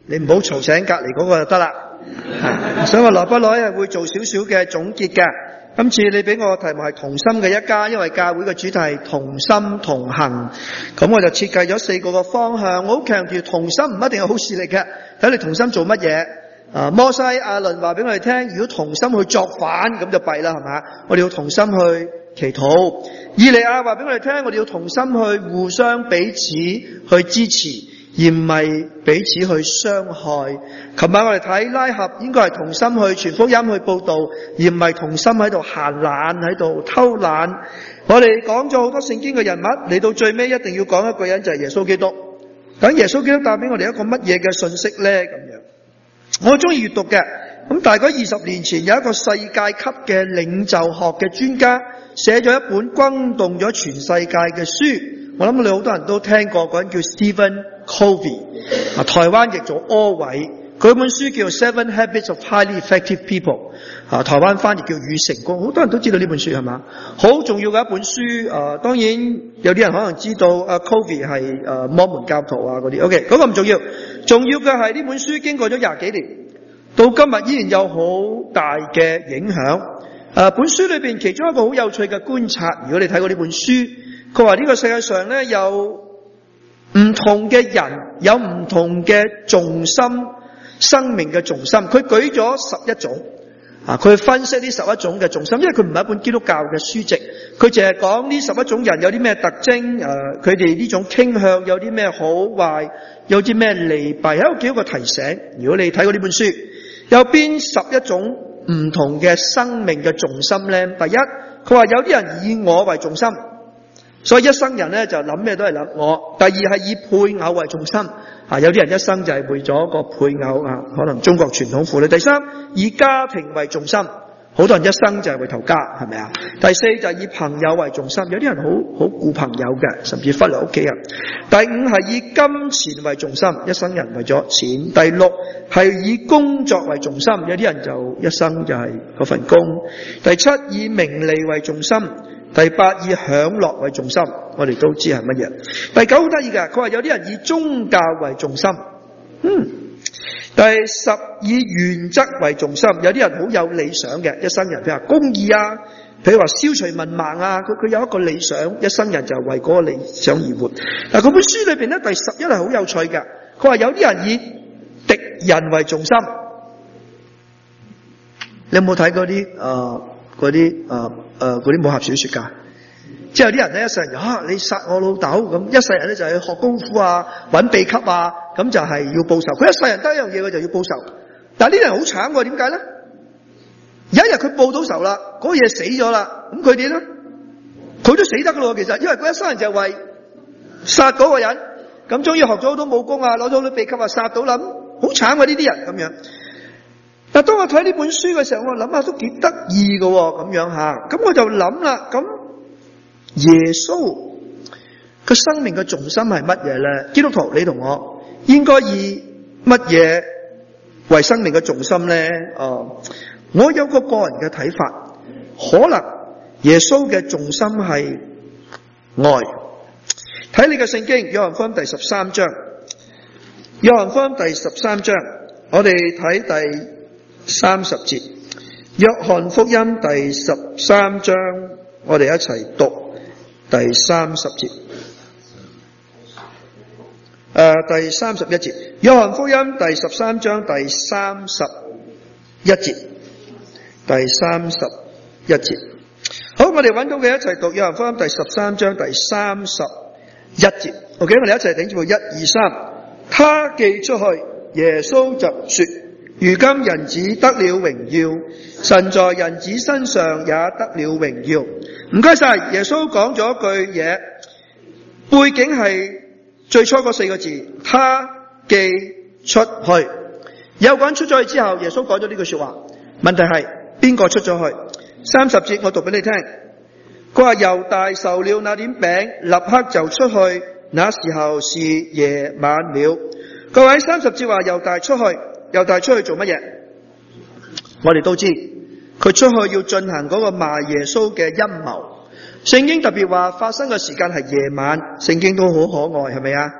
你唔好嘈醒隔離嗰個就得啦。所以我來不來係會做少少嘅總結嘅。今次你俾我題目係同心嘅一家，因為教會嘅主題係同心同行，咁我就設計咗4個嘅方向。我好強調同心唔一定係好事嚟嘅，睇你同心做乜嘢。摩西亞倫話俾我哋聽，如果同心去作反咁就弊啦，係嘛？我哋要同心去祈禱。以利亞話俾我哋聽，我哋要同心去互相彼此去支持，而唔係彼此去傷害。琴晚我哋睇拉合應該係同心去傳福音去報道，而唔係同心喺度閒懶喺度偷懶。我哋講咗好多聖經嘅人物，嚟到最尾一定要講一個人，就係耶穌基督。咁耶穌基督帶俾我哋一個乜嘢嘅信息呢？咁樣我中意閱讀嘅。咁大概20年前有一個世界級嘅領袖學嘅專家寫咗一本轟動咗全世界嘅書，我諗你好多人都聽過，嗰人叫 Stephen Covey， 台灣譯做柯偉。佢本書叫 Seven Habits of Highly Effective People， 台灣翻譯叫與成功，好多人都知道呢本書係嘛？好重要嘅一本書。當然有啲人可能知道Covey 係摩門教徒啊嗰啲。OK， 嗰個唔重要，重要嘅係呢本書經過咗20幾年，到今日依然有好大嘅影響。本書裏邊其中一個好有趣嘅觀察，如果你睇過呢本書，佢話呢個世界上咧有唔同嘅人，有唔同嘅重心，生命嘅重心。佢舉咗11種，佢分析呢11種嘅重心，因為佢唔係一本基督教嘅書籍，佢淨係講呢11種人有啲咩特徵，佢哋呢種傾向有啲咩好壞，有啲咩利弊，喺度幾個提醒。如果你睇過呢本書，有邊11種唔同嘅生命嘅重心呢？第一，佢話有啲人以我為重心，所以一生人咧就諗咩都係諗我。第二係以配偶為重心，有啲人一生就係為咗個配偶，可能中國傳統婦女。第三，以家庭為重心，好多人一生就係為頭家，係咪啊？第四就係以朋友為重心，有啲人好顧朋友嘅，甚至忽略屋企人。第五係以金錢為重心，一生人為咗錢。第六係以工作為重心，有啲人就一生就係嗰份工。第七，以名利為重心。第八，以享樂為重心，我哋都知係乜嘢。第九好得意嘅，佢話有啲人以宗教為重心。第十，以原則為重心，有啲人好有理想嘅，一生人譬如話公義啊，譬如話消除文盲啊，佢有一個理想，一生人就為嗰個理想而活。嗱，嗰本書裏邊咧，第11係好有趣嘅，佢話有啲人以敵人為重心。你有冇睇嗰啲武俠小說噶？即係有啲人咧一世人你殺我老豆咁，一世人咧就係學功夫啊，揾秘笈啊，咁就係要報仇。佢一世人得一樣嘢，佢就要報仇。但係呢啲人好慘喎，點解咧？有一日佢報到仇啦，嗰個嘢死咗啦，咁佢點咧？佢都死得噶咯，其實，因為佢一生人就係為殺嗰個人，咁終於學咗好多武功啊，攞咗好多秘笈啊，殺到啦，好慘啊呢啲人咁樣。但當我睇呢本書嘅時候，我諗下都幾得意嘅咁樣吓，咁我就諗啦，咁耶穌個生命嘅重心係乜嘢咧？基督徒你同我應該以乜嘢為生命嘅重心咧？我有個人嘅睇法，可能耶穌嘅重心係愛。睇你嘅聖經，約翰福音第13章，約翰福音第13章，我哋睇第30節，約翰福音第13章，我哋一齊讀第30節。第31節，約翰福音第13章第31節，第31節。好，我哋揾到嘅一齊讀約翰福音第13章第31節。OK， 我哋一齊頂住1、2、3。他既出去，耶穌就說：如今人子得了榮耀，神在人子身上也得了榮耀。唔該晒，耶穌講咗一句嘢，背景係最初嗰4個字，他既出去。有個人出咗去之後，耶穌講咗呢句說話。問題係邊個出咗去？30節我讀俾你聽。佢話猶大受了那點餅，立刻就出去，那時候是夜晚了。各位，30節話猶大出去。猶大出去做乜嘢？我哋都知，佢出去要進行嗰個賣耶穌嘅陰謀。聖經特別話發生嘅時間係夜晚，聖經都好可愛，係咪啊？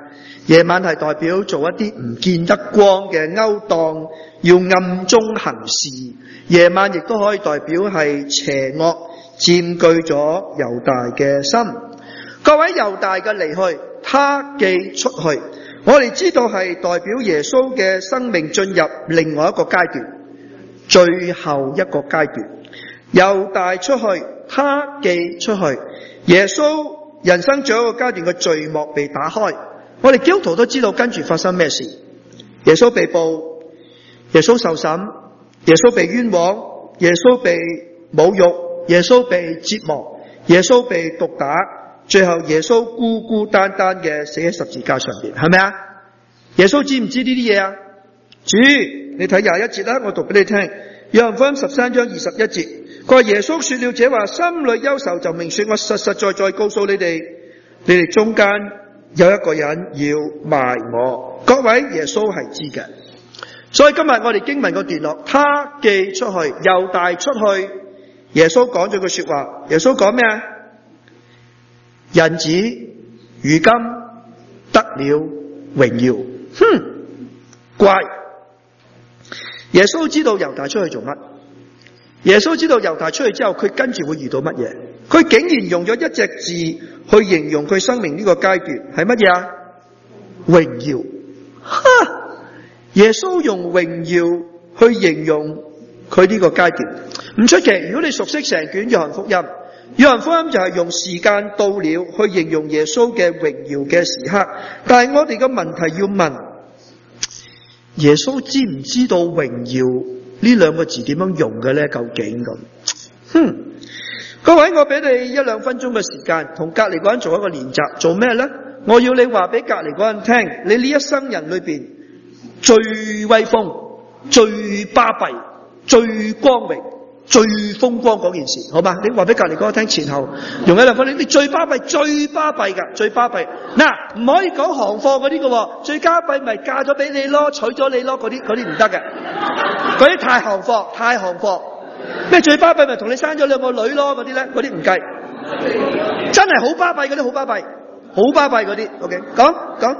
夜晚係代表做一啲唔見得光嘅勾當，要暗中行事。夜晚亦都可以代表係邪惡佔據咗猶大嘅心。各位，猶大嘅離去，他既出去，我哋知道係代表耶穌嘅生命進入另外一個階段，最後一個階段。猶大出去，他既出去，耶穌人生最後一個階段嘅序幕被打開。我哋基督徒都知道跟住發生咩事。耶穌被捕，耶穌受審，耶穌被冤枉，耶穌被侮辱，耶穌被折磨，耶穌被毒打，最後耶穌孤孤單單嘅死喺十字架上邊，係咪啊？耶穌知唔知呢啲嘢啊？主，你睇21節啦，我讀俾你聽。約翰福音13章21節，佢話耶穌說了這話，心裏憂愁，就明說，我實實在在告訴你哋中間有一個人要賣我。各位，耶穌係知嘅。所以今日我哋經文個段落，他既出去，猶大出去，耶穌講咗句說話。耶穌講咩啊？人子如今得了榮耀。怪！耶穌知道猶大出去做乜？耶穌知道猶大出去之後，佢跟住會遇到乜嘢？佢竟然用咗一隻字去形容佢生命呢個階段，係乜嘢啊？榮耀。耶穌用榮耀去形容佢呢個階段，唔出奇。如果你熟悉成卷約翰福音，約翰福音就係用時間到了去形容耶穌嘅榮耀嘅時刻。但係我哋嘅問題要問，耶穌知唔知道榮耀呢兩個字點樣用嘅呢？究竟咁？各位，我俾你1-2分鐘嘅時間，同隔籬嗰人做一個練習，做咩呢？我要你話俾隔籬嗰人聽，你呢一生人裏邊最威風、最巴閉、最光榮、最風光嗰件事，好嘛？你話俾隔籬嗰個聽，前後用1-2分鐘，你最巴閉、最巴閉噶，最巴閉。嗱，唔可以講行貨嗰啲嘅，最巴閉咪嫁咗俾你咯，娶咗你咯，嗰啲唔得嘅，嗰啲太行貨，太行貨。咩最巴閉咪同你生咗2個女咯，嗰啲咧，嗰啲唔計。真係好巴閉嗰啲，好巴閉，好巴閉嗰啲。OK， 講。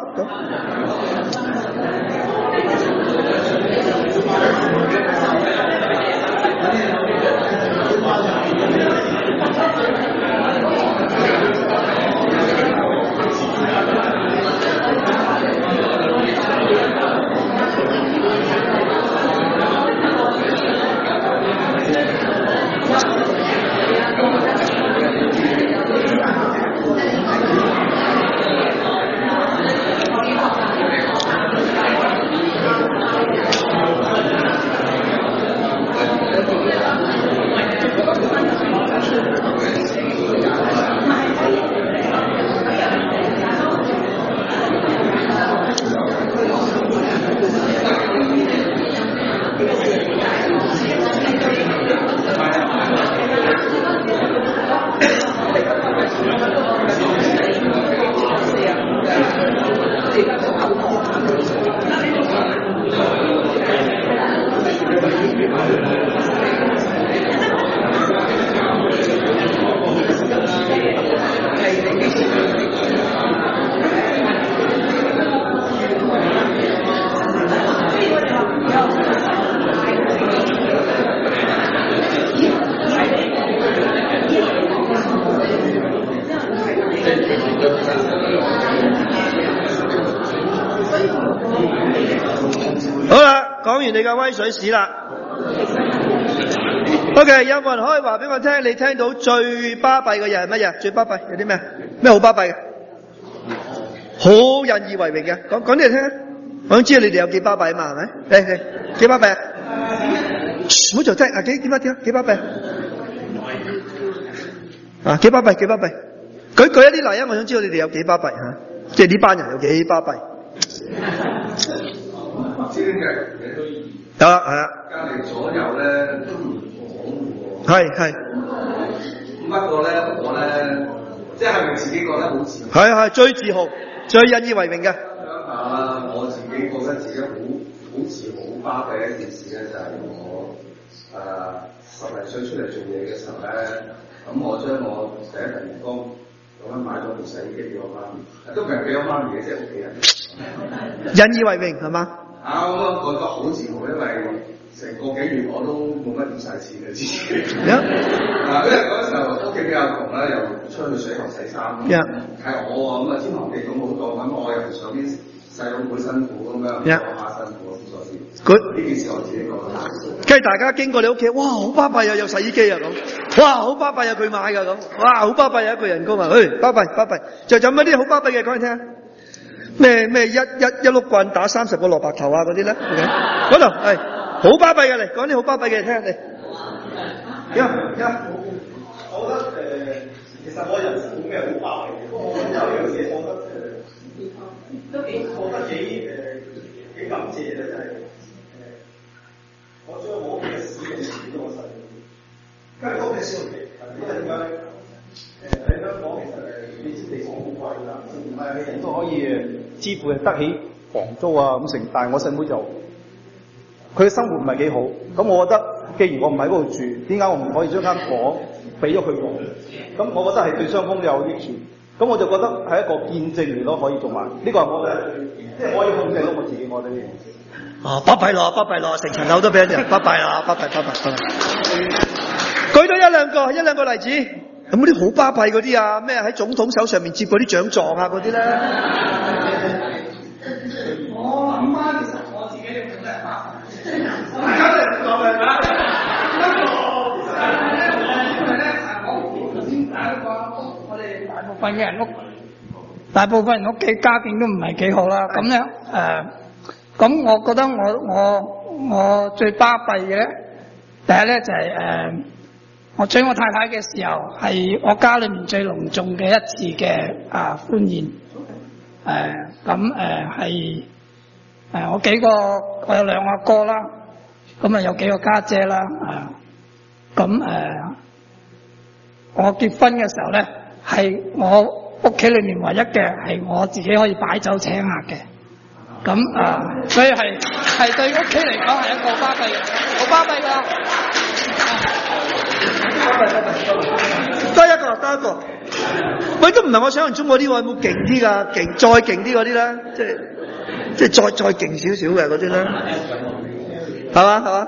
好啦，講完你嘅威水史啦。OK， 有冇人可以話俾我聽，你聽到最巴閉嘅嘢係乜嘢？最巴閉有啲咩？咩好巴閉嘅？好引以為榮嘅，講你嚟聽。我想知道你哋有幾巴閉嘛？係咪？嚟，幾巴閉啊？唔好嘈聲啊！幾巴閉啊？幾巴閉？舉一啲例啊！我想知道你哋有幾巴閉吓，即係呢班人有幾巴閉。有啦，係啊。隔離左右咧都唔講喎。係。不過咧，我咧即係咪自己覺得好自豪？係最自豪、最引以為榮嘅。想下我自己覺得自己好自豪、好巴閉一件事咧，就係我10嚟歲出嚟做嘢嘅時候咧，咁我將我第一份員工咁買咗部洗衣機俾我媽咪，都唔係俾我媽咪嘅，即係屋企人。 引以為榮係嘛？ 我覺得好自豪，因為成個幾月我都冇乜點使錢嘅之前。因為嗰時候屋企比較窮啦，又出去水塘洗衫，係我咁天寒地凍好多，咁我又上邊細佬妹辛苦咁樣，我媽辛苦咁所以。呢件事我自己覺得。 跟住大家經過你屋企，哇好巴閉啊，有洗衣機啊咁，哇好巴閉啊佢買㗎咁，哇好巴閉啊一個人工啊，巴閉，就有乜啲好巴閉嘅講嚟聽下。咩一碌棍打30個蘿蔔頭啊嗰啲咧，嗰度係好巴閉嘅嚟，講啲好巴閉嘅嚟聽下嚟。 我覺得其實我人生冇咩好巴閉嘅，不過我有一樣嘢，我覺得幾感謝咧，就係我將我屋企嘅使用傳咗我細佬，跟住屋企使用期，因為點解咧？喺香港其實你知地方好貴啦，唔係係人都可以支付得起房租啊咁成，但係我細妹就佢嘅生活唔係幾好，咁我覺得既然我唔喺嗰度住，點解我唔可以將間房俾咗佢用？咁我覺得係對雙方都有益處，咁我就覺得係一個見證嚟咯，可以做埋。呢個係我嘅，即係我可以控制到我自己，我覺得呢樣嘢。 巴閉咯，成層樓都俾人巴閉啦，巴閉。舉多一兩個例子，有冇啲好巴閉嗰啲啊？咩喺總統手上面接嗰啲獎狀啊嗰啲咧？ 我諗翻其實我自己嘅本都係巴閉， 大家都係咁講嘅嚇。 因為咧我頭先大家講我哋大部分人屋企家境都唔係幾好啦，咁樣咁我覺得我最巴閉嘅咧，第一咧就係我娶我太太嘅時候係我家裏面最隆重嘅一次嘅歡宴，係我有兩個阿哥啦，咁有幾個家姐啦，我結婚嘅時候咧係我屋企裏面唯一嘅係我自己可以擺酒請客嘅。所以係對屋企嚟講係一個巴閉嘅，好巴閉㗎。 得一個。喂，都唔係我想象中嗰啲喎，有冇勁啲㗎？再勁啲嗰啲咧，即係再勁少少嘅嗰啲咧，係嘛？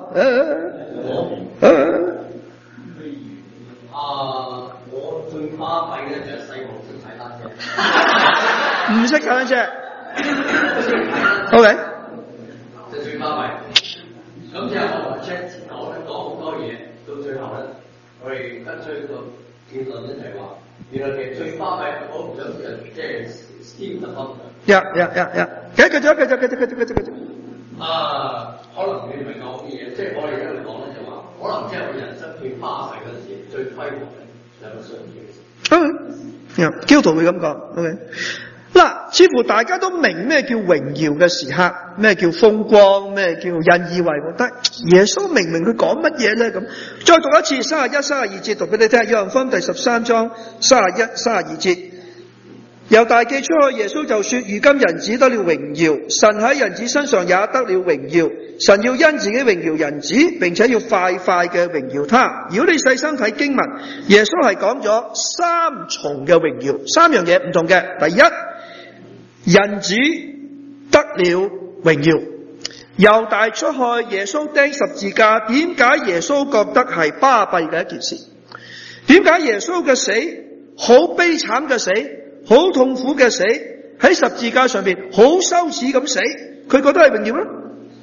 我最巴閉咧就係細個識踩單車， 唔識踩單車。OK， 就最巴閉。咁之後我同 Jack 講好多嘢，到最後咧，我哋得出一個結論咧，就係話，原來其實最巴閉我唔想即係 Steve 就分享。 繼續。 可能你明我啲嘢，即係我哋而家嚟講咧，就話，可能即係我人生最巴閉嗰陣時，最輝煌嘅就係個信仰。 基督徒會咁講。OK。嗱，似乎大家都明咩叫榮耀嘅時刻，咩叫風光，咩叫引以為傲。但耶穌明佢講乜嘢咧？咁再讀一次31、32節讀俾你聽。約翰福音第13章31、32節。由大記出去，耶穌就說：如今人子得了榮耀，神喺人子身上也得了榮耀。神要因自己榮耀人子，並且要快快嘅榮耀他。如果你細心睇經文，耶穌係講咗三重嘅榮耀，三樣嘢唔同嘅。第一，人子得了榮耀。猶大出去，耶穌釘十字架，點解耶穌覺得係巴閉嘅一件事？點解耶穌嘅死好悲慘嘅死，好痛苦嘅死，喺十字架上邊好羞恥咁死，佢覺得係榮耀咧？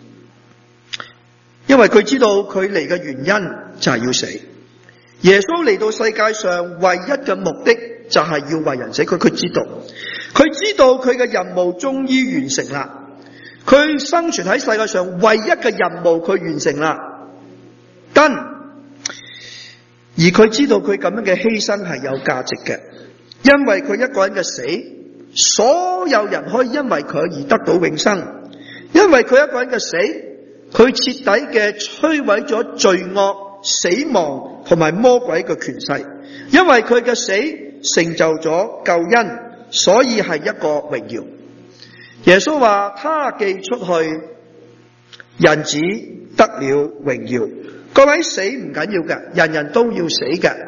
因為佢知道佢嚟嘅原因就係要死。耶穌嚟到世界上唯一嘅目的就係要為人死。佢知道佢嘅任務終於完成啦。佢生存喺世界上唯一嘅任務佢完成啦。而佢知道佢咁樣嘅犧牲係有價值嘅，因為佢一個人嘅死，所有人可以因為佢而得到永生。因為佢一個人嘅死，佢徹底嘅摧毀咗罪惡、死亡同埋魔鬼嘅權勢。因為佢嘅死成就咗救恩，所以係一個榮耀。耶穌話他既出去，人子得了榮耀。各位，死唔緊要嘅，人人都要死嘅。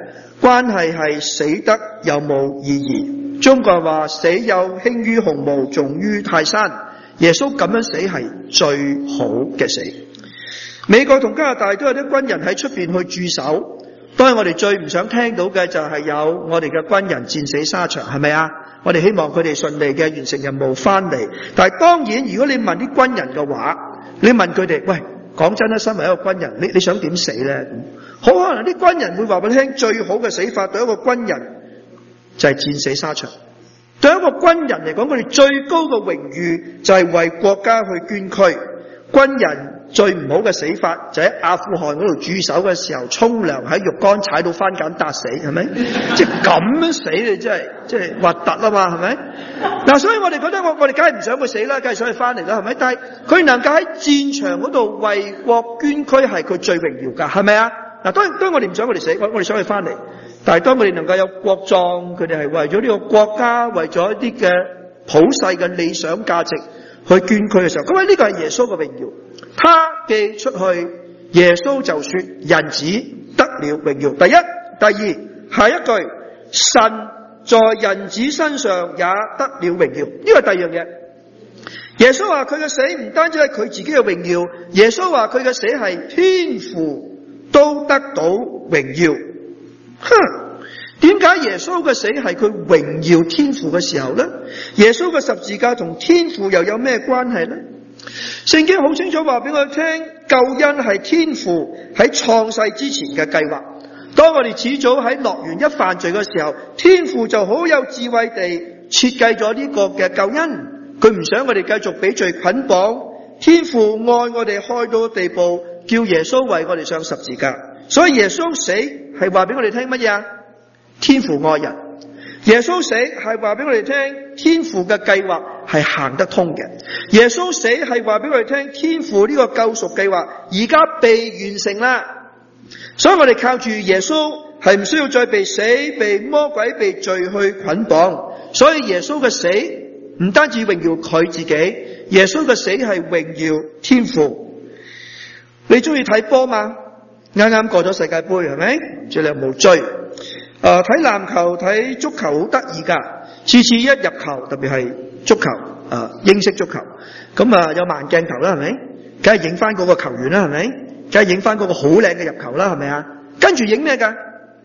關係係死得有冇意義。中國人話死有輕於鴻毛，重於泰山。耶穌咁樣死係最好嘅死。美國同加拿大都有啲軍人喺出邊去駐守，當然我哋最唔想聽到嘅就係有我哋嘅軍人戰死沙場，係咪啊？我哋希望佢哋順利嘅完成任務翻嚟。但係當然，如果你問啲軍人嘅話，你問佢哋，喂，講真啦，身為一個軍人，你想點死咧？好可能啲軍人會話俾你聽，最好嘅死法對一個軍人就係戰死沙場。對一個軍人嚟講，佢哋最高嘅榮譽就係為國家去捐軀。軍人最唔好嘅死法就喺阿富汗嗰度駐守嘅時候沖涼喺浴缸踩到番梘笪死，係咪？即係咁樣死，你真係核突啊嘛，係咪？嗱，所以我哋覺得我哋梗係唔想佢死啦，梗係想佢翻嚟啦，係咪？但係佢能夠喺戰場嗰度為國捐軀係佢最榮耀噶，係咪啊？嗱，當然我哋唔想佢哋死，我哋想佢翻嚟。但係當佢哋能夠有國葬，佢哋係為咗呢個國家，為咗一啲嘅普世嘅理想價值去捐軀嘅時候，咁呢個係耶穌嘅榮耀。他既出去，耶穌就說人子得了榮耀。第一、第二，下一句，神在人子身上也得了榮耀。呢個係第二樣嘢。耶穌話佢嘅死唔單止係佢自己嘅榮耀，耶穌話佢嘅死係天父都得到榮耀。點解耶穌嘅死係佢榮耀天父嘅時候呢？耶穌嘅十字架同天父又有咩關係呢？聖經好清楚話俾我聽，救恩係天父喺創世之前嘅計劃。當我哋始祖喺樂園一犯罪嘅時候，天父就好有智慧地設計咗呢個嘅救恩。佢唔想我哋繼續俾罪捆綁，天父愛我哋開到地步，叫耶穌為我哋上十字架。所以耶穌死係話俾我哋聽乜嘢啊？天父愛人。耶穌死係話俾我哋聽，天父嘅計劃係行得通嘅。耶穌死係話俾我哋聽，天父呢個救贖計劃而家被完成啦。所以我哋靠住耶穌係唔需要再被死、被魔鬼、被罪去捆綁。所以耶穌嘅死唔單止榮耀佢自己，耶穌嘅死係榮耀天父。你中意睇波嘛？啱啱過咗世界盃，係咪？即係你有冇追？睇籃球、睇足球好得意噶，次次一入球，特別係足球，英式足球，咁有慢鏡頭啦，係咪？梗係影翻嗰個球員啦，係咪？梗係影翻嗰個好靚嘅入球啦，係咪啊？跟住影咩噶？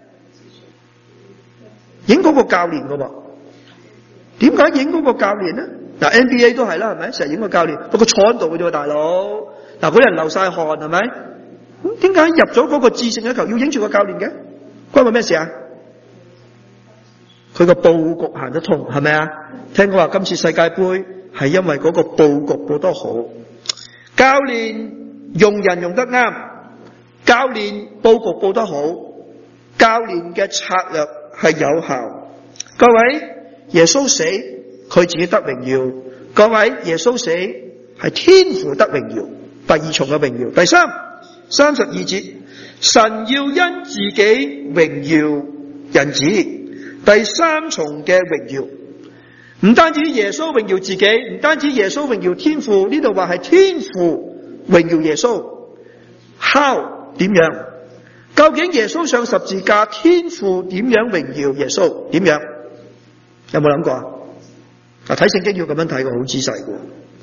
影嗰個教練噶噃。點解影嗰個教練呢？嗱 NBA 都係啦，係咪？成日影個教練，不過坐喺度嘅啫，大佬。嗱，嗰人流晒汗，係咪？咁點解入咗嗰個致勝嘅球要影住個教練嘅？關我咩事啊？佢個佈局行得通，係咪啊？聽講話今次世界盃係因為嗰個佈局佈得好，教練用人用得啱，教練佈局佈得好，教練嘅策略係有效。各位，耶穌死佢自己得榮耀，各位，耶穌死係天父得榮耀，第二重嘅榮耀。第三32節，神要因自己榮耀人子。第三重嘅榮耀，唔單止耶穌榮耀自己，唔單止耶穌榮耀天父，呢度話係天父榮耀耶穌。How 點樣？究竟耶穌上十字架，天父點樣榮耀耶穌？點樣？有冇諗過啊？睇聖經要咁樣睇過，好仔細嘅。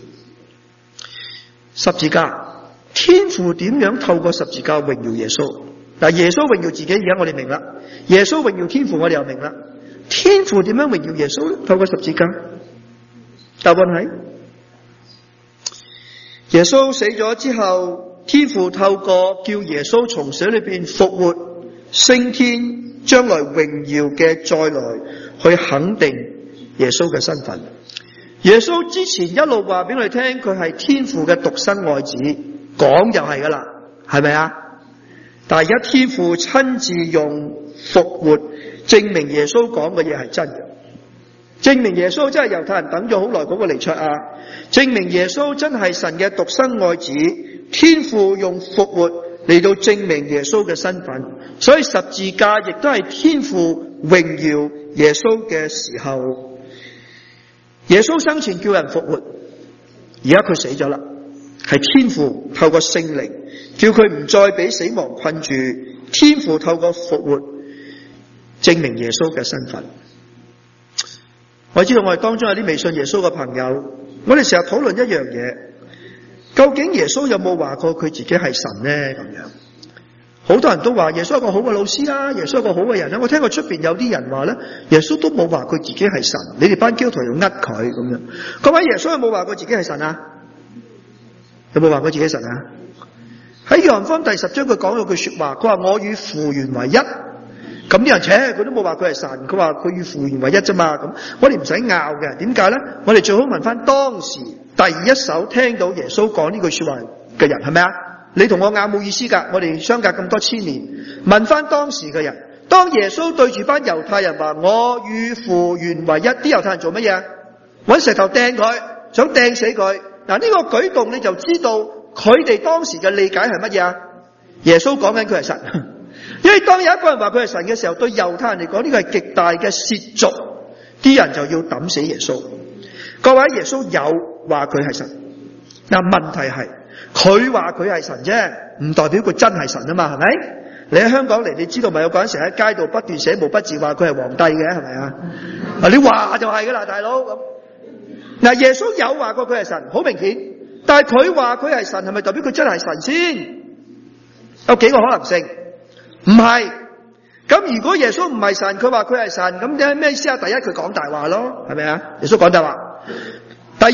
十字架，天父點樣透過十字架榮耀耶穌？嗱，耶穌榮耀自己，而家我哋明啦。耶穌榮耀天父，我哋又明啦。天父點樣榮耀耶穌咧？透過十字架。答案係耶穌死咗之後，天父透過叫耶穌從死裏邊復活、升天，將來榮耀嘅再來，去肯定耶穌嘅身份。耶穌之前一路話俾我哋聽，佢係天父嘅獨生愛子，講就係噶啦，係咪啊？但係而家天父親自用復活證明耶穌講嘅嘢係真嘅，證明耶穌真係猶太人等咗好耐嗰個彌賽亞，證明耶穌真係神嘅獨生愛子。天父用復活嚟到證明耶穌嘅身份，所以十字架亦都係天父榮耀耶穌嘅時候。耶穌生前叫人復活，而家佢死咗啦，係天父透過聖靈叫佢唔再俾死亡困住，天父透過復活證明耶穌嘅身份。我知道我哋當中有啲未信耶穌嘅朋友，我哋成日討論一樣嘢，究竟耶穌有冇話過佢自己係神呢？咁樣好多人都話耶穌係個好嘅老師啦，耶穌係個好嘅人啦。我聽過出邊有啲人話咧，耶穌都冇話佢自己係神，你哋班基督徒要呃佢咁樣。各位，耶穌有冇話過自己係神啊？有冇話過自己係神啊？喺約翰福音第10章佢講咗句說話，佢話我與父原為一。咁啲人佢都冇話佢係神，佢話佢與父原為一啫嘛。咁我哋唔使拗嘅，點解咧？我哋最好問翻當時第一手聽到耶穌講呢句說話嘅人係咪啊？你同我拗冇意思噶，我哋相隔咁多千年，問翻當時嘅人，當耶穌對住班猶太人話我與父原為一，啲猶太人做乜嘢？搵石頭掟佢，想掟死佢。嗱，呢個舉動你就知道佢哋當時嘅理解係乜嘢啊？耶穌講緊佢係神，因為當有一個人話佢係神嘅時候，對猶太人嚟講呢個係極大嘅褻瀆，啲人就要抌死耶穌。各位，耶穌有話佢係神，嗱，問題係佢話佢係神啫，唔代表佢真係神啊嘛，係咪？你喺香港嚟，你知道咪有個人成日喺街度不斷寫毛筆字話佢係皇帝嘅，係咪啊？你話就係噶啦，大佬咁。嗱，耶穌有話過佢係神，好明顯，但係佢話佢係神，係咪代表佢真係神先？有幾個可能性？唔係。咁如果耶穌唔係神，佢話佢係神，咁咩意思啊？第一，佢講大話咯，係咪啊？耶穌講大話。第二，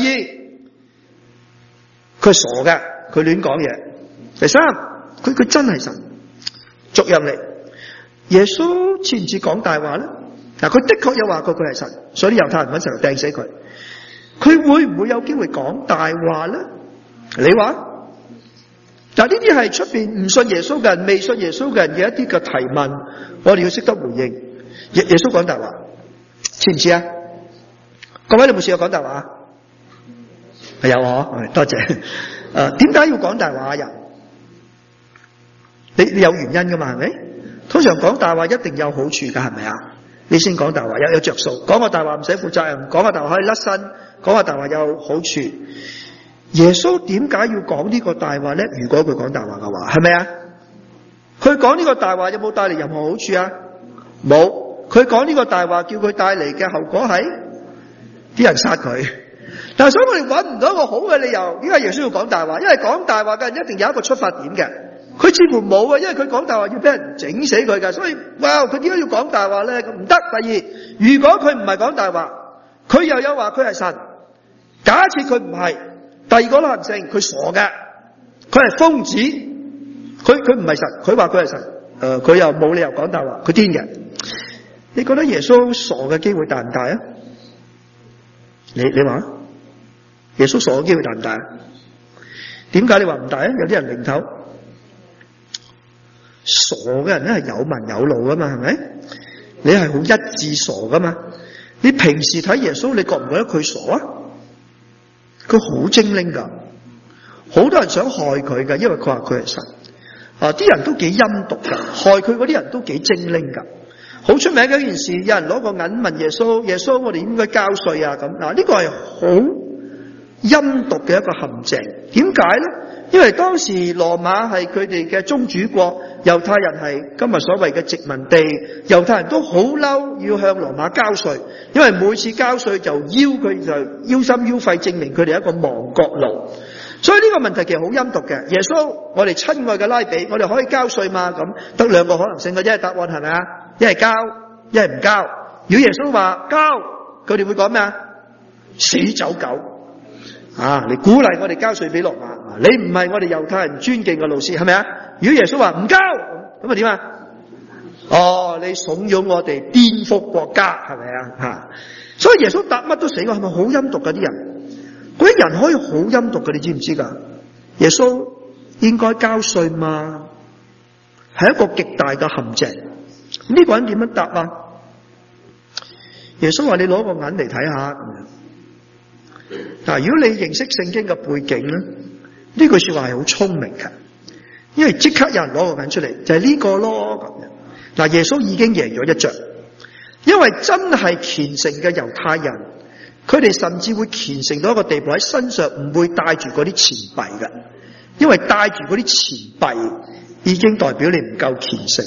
佢傻嘅，佢亂講嘢。第三，佢真係神。逐樣嚟，耶穌似唔似講大話咧？嗱，佢的確有話過佢係神，所以啲猶太人揾石頭掟死佢。佢會唔會有機會講大話咧？你話？嗱，呢啲係出邊唔信耶穌嘅人、未信耶穌嘅人嘅一啲嘅提問，我哋要識得回應。耶穌講大話，似唔似啊？各位，你有冇試過講大話？有嗬，多謝。點解要講大話啊？人？你有原因噶嘛？係咪？通常講大話一定有好處噶，係咪啊？你先講大話有着數，講個大話唔使負責任，講個大話可以甩身，講個大話有好處。耶穌點解要講呢個大話咧？如果佢講大話嘅話，係咪啊？佢講呢個大話有冇帶嚟任何好處啊？冇。佢講呢個大話叫佢帶嚟嘅後果係啲人殺佢。但係所以我哋揾唔到一個好嘅理由，點解耶穌要講大話？因為講大話嘅人一定有一個出發點嘅。佢似乎冇啊，因為佢講大話要俾人整死佢㗎，所以哇，佢點解要講大話咧？咁唔得。第二，如果佢唔係講大話，佢又有話佢係神，假設佢唔係，第二個可能性，佢傻嘅，佢係瘋子，佢唔係神，佢話佢係神，佢又冇理由講大話，佢癲嘅。你覺得耶穌傻嘅機會大唔大啊？你話耶穌傻嘅機會大唔大啊？點解你話唔大啊？有啲人擰頭。傻嘅人咧係有文有路噶嘛，係咪？你係好一致傻噶嘛？你平時睇耶穌，你覺唔覺得佢傻啊？佢好精靈噶，好多人想害佢噶，因為佢話佢係神。啲人都幾陰毒噶，害佢嗰啲人都幾精靈噶。好出名嘅一件事，有人攞個銀問耶穌：耶穌，我哋應該交稅啊？咁嗱，呢個係好陰毒嘅一個陷阱。點解咧？因為當時羅馬係佢哋嘅宗主國，猶太人係今日所謂嘅殖民地，猶太人都好嬲要向羅馬交稅，因為每次交稅就腰心腰肺，證明佢哋係一個亡國奴。所以呢個問題其實好陰毒嘅。耶穌，我哋親愛嘅拉比，我哋可以交稅嘛？咁得兩個可能性嘅啫，答案係咪啊？一係交，一係唔交。如果耶穌話交，佢哋會講咩啊？死走狗啊！你鼓勵我哋交稅俾羅馬，你唔係我哋猶太人尊敬嘅老師，係咪啊？如果耶穌話唔交，咁啊點啊？你慫恿我哋顛覆國家，係咪啊？吓，所以耶穌答乜都死㗎，係咪好陰毒㗎啲人？嗰啲人可以好陰毒㗎，你知唔知㗎？耶穌應該交稅嘛？係一個極大嘅陷阱。呢個人點樣答啊？耶穌話：你攞個銀嚟睇下。嗱，如果你認識聖經嘅背景咧，呢句說話係好聰明嘅，因為即刻有人攞個銀出嚟，就係呢個咯咁樣。嗱，耶穌已經贏咗一仗，因為真係虔誠嘅猶太人，佢哋甚至會虔誠到一個地步，喺身上唔會帶住嗰啲錢幣嘅，因為帶住嗰啲錢幣已經代表你唔夠虔誠。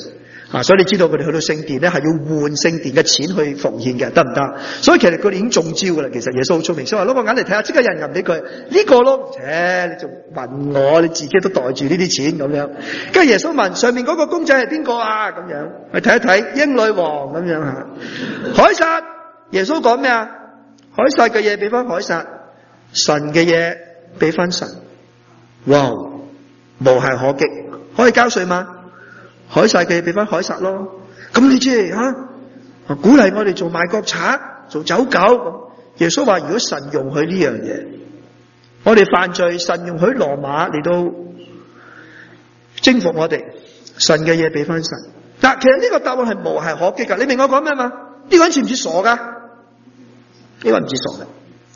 所以你知道佢哋去到聖殿咧係要換聖殿嘅錢去奉獻嘅，得唔得？所以其實佢哋已經中招噶啦。其實耶穌好聰明，所以話攞個眼嚟睇下，即刻有人揞俾佢呢個咯。你仲問我？你自己都袋住呢啲錢咁樣。跟住耶穌問上面嗰個公仔係邊個啊？咁樣去睇一睇英女王咁樣嚇。凱撒，耶穌講咩啊？凱撒嘅嘢俾翻凱撒，神嘅嘢俾翻神。哇，無懈可擊，可以交稅嗎？凱撒嘅嘢俾翻凱撒咯。咁你知鼓勵我哋做賣國賊、做走狗咁。耶穌話：如果神容許呢樣嘢，我哋犯罪，神容許羅馬嚟到征服我哋，神嘅嘢俾翻神。但其實呢個答案係無懈可擊噶。你明我講咩嘛？呢個人似唔似傻噶？呢個人唔似傻嘅。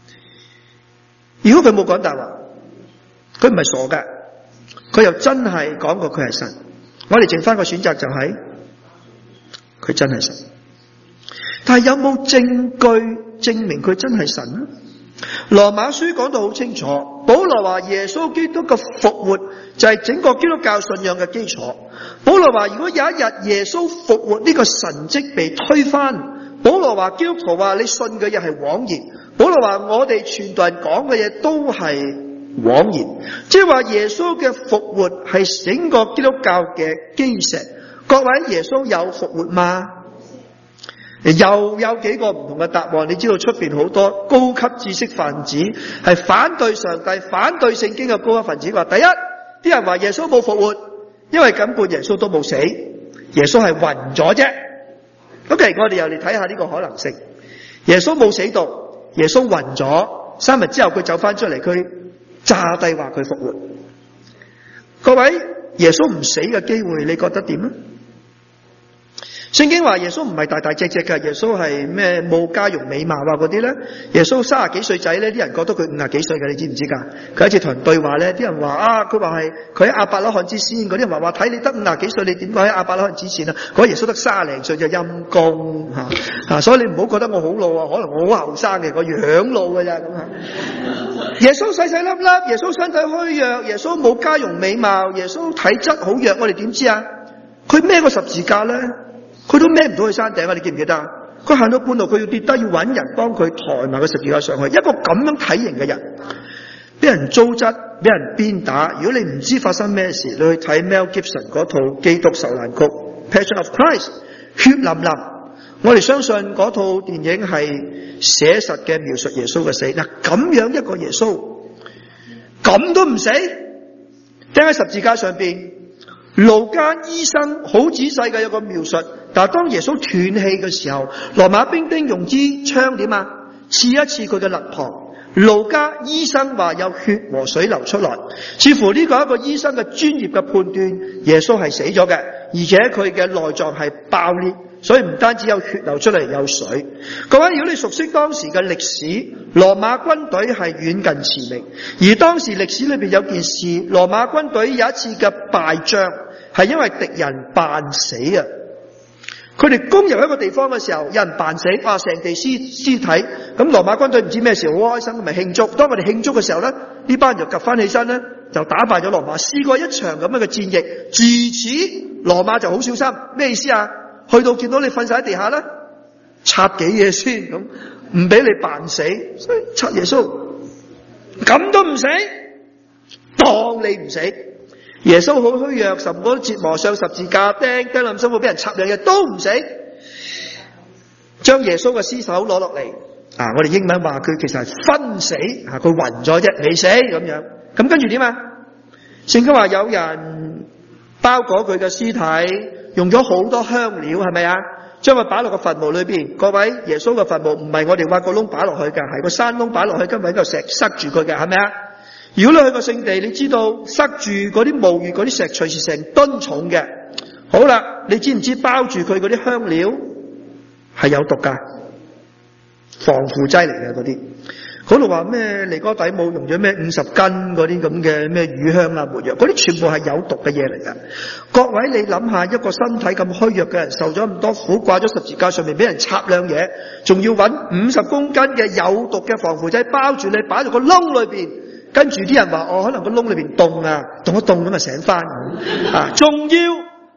如果佢冇講大話，佢唔係傻嘅，佢又真係講過佢係神。我哋剩翻個選擇就係佢真係神。但係有冇證據證明佢真係神呢？羅馬書講到好清楚，保羅話耶穌基督嘅復活就係整個基督教信仰嘅基礎。保羅話如果有一日耶穌復活呢個神蹟被推翻，保羅話基督徒話你信嘅嘢係枉然。保羅話我哋傳道人講嘅嘢都係枉然，即係話耶穌嘅復活係整個基督教嘅基石。各位，耶穌有復活嗎？又有幾個唔同嘅答案。你知道出邊好多高級知識分子係反對上帝、反對聖經嘅高級分子話，第一，啲人話耶穌冇復活，因為根本耶穌都冇死，耶穌係暈咗啫。咁我哋又嚟睇下呢個可能性。耶穌冇死到，耶穌暈咗，3日之後佢走翻出嚟，佢詐帝話佢復活。各位，耶穌唔死嘅機會你覺得點呢？聖經話耶穌唔係大大隻隻嘅，耶穌係咩冇家容美貌嗰啲咧？耶穌30幾歲仔咧，啲人覺得佢50幾歲嘅，你知唔知噶？佢一次同人對話咧，啲人話佢話係佢喺亞伯拉罕之先，嗰啲人話睇你得50幾歲，你點解喺亞伯拉罕之前啊？嗰耶穌得30零歲就陰公吓，所以你唔好覺得我好老啊，可能我好後生嘅，我樣老嘅咋咁啊？耶穌細細粒粒，耶穌身體虛弱，耶穌冇家容美貌，耶穌體質好弱，我哋點知啊？佢孭個十字架咧？佢都孭唔到去山頂啊！你記唔記得啊？佢行到半路，佢要跌低，要揾人幫佢抬埋個十字架上去。一個咁樣體型嘅人，俾人糟質，俾人鞭打。如果你唔知發生咩事，你去睇 Mel Gibson 嗰套《基督受難曲》（Passion of Christ），血淋淋。我哋相信嗰套電影係寫實嘅描述耶穌嘅死。嗱，咁樣一個耶穌，咁都唔死，釘喺十字架上邊。路加醫生好仔細嘅有個描述，但係當耶穌斷氣嘅時候，羅馬兵丁用支槍點啊？刺一刺佢嘅肋旁。路加醫生話有血和水流出來，似乎呢個係一個醫生嘅專業嘅判斷，耶穌係死咗嘅，而且佢嘅內臟係爆裂，所以唔單止有血流出嚟，有水。各位，如果你熟悉當時嘅歷史，羅馬軍隊係遠近馳名，而當時歷史裏邊有件事，羅馬軍隊有一次嘅敗仗係因為敵人扮死啊！佢哋攻入一個地方嘅時候，有人扮死，哇！成地屍體，咁羅馬軍隊唔知咩事，好開心，咪慶祝。當我哋慶祝嘅時候咧，呢班人就及翻起身咧，就打敗咗羅馬。試過一場咁樣嘅戰役，自此羅馬就好小心。咩意思啊？去到見到你瞓晒喺地下啦，插幾嘢先，咁唔俾你扮死，所以插耶穌，咁都唔死，當你唔死。耶穌好虛弱，甚至折磨上十字架，釘咁辛苦，俾人插兩嘢都唔死。將耶穌嘅屍首攞落嚟，我哋英文話佢其實係昏死，佢暈咗啫，未死咁樣。咁跟住點啊？聖經話有人包裹佢嘅屍體，用咗好多香料，係咪啊？將佢擺落個墳墓裏邊。各位，耶穌嘅墳墓唔係我哋挖個窿擺落去嘅，係個山窿擺落去，根本喺度石塞住佢嘅，係咪啊？如果你去個聖地，你知道塞住嗰啲墓穴嗰啲石隨時成噸重嘅。好啦，你知唔知包住佢嗰啲香料係有毒噶？防腐劑嚟嘅嗰啲。嗰度話咩尼哥底母用咗咩50斤嗰啲咁嘅咩乳香啊、沒藥，嗰啲全部係有毒嘅嘢嚟噶。各位，你諗下，一個身體咁虛弱嘅人，受咗咁多苦，掛咗十字架上面俾人插兩嘢，仲要揾50公斤嘅有毒嘅防腐劑包住你，擺到個窿裏邊。跟住啲人話可能個窿裏邊凍啊，凍一凍咁啊醒翻仲要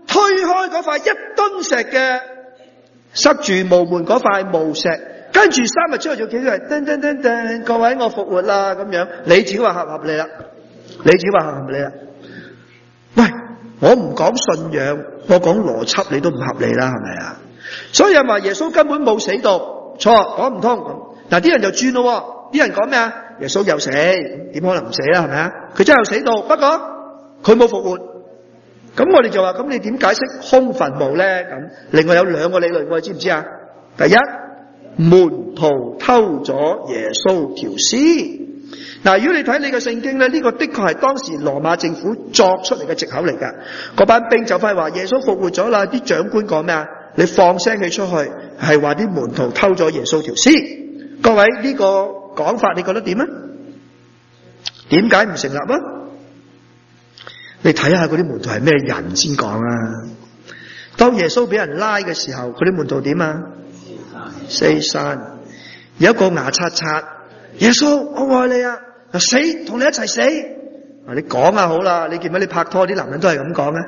推開嗰塊1噸石嘅塞住墓門嗰塊墓石，跟住3日之後就叫佢噔噔噔噔，各位我復活啦咁樣，你自己話合唔合理啦？你自己話合唔合理啦？喂，我唔講信仰，我講邏輯，你都唔合理啦，係咪啊？所以話耶穌根本冇死到，錯，講唔通。嗱，啲人就轉咯，啲人講咩啊？耶穌有死，點可能唔死啦？係咪啊？佢真係有死到，不過佢冇復活。咁我哋就話，咁你點解釋空墳墓咧？咁另外有2個理論，你知唔知啊？第一，門徒偷咗耶穌條屍。嗱，如果你睇你嘅聖經咧，呢個的確係當時羅馬政府作出嚟嘅藉口嚟㗎。嗰班兵就快話耶穌復活咗啦，啲長官講咩啊？你放聲氣出去，係話啲門徒偷咗耶穌條屍。各位，呢個講法你覺得點啊？點解唔成立啊？你睇下嗰啲門徒係咩人先講啊？當耶穌俾人拉嘅時候，嗰啲門徒點啊？四散，有一個牙刷刷，耶穌我愛你啊！死同你一齊死。你講啊好啦，你見唔見你拍拖啲男人都係咁講啊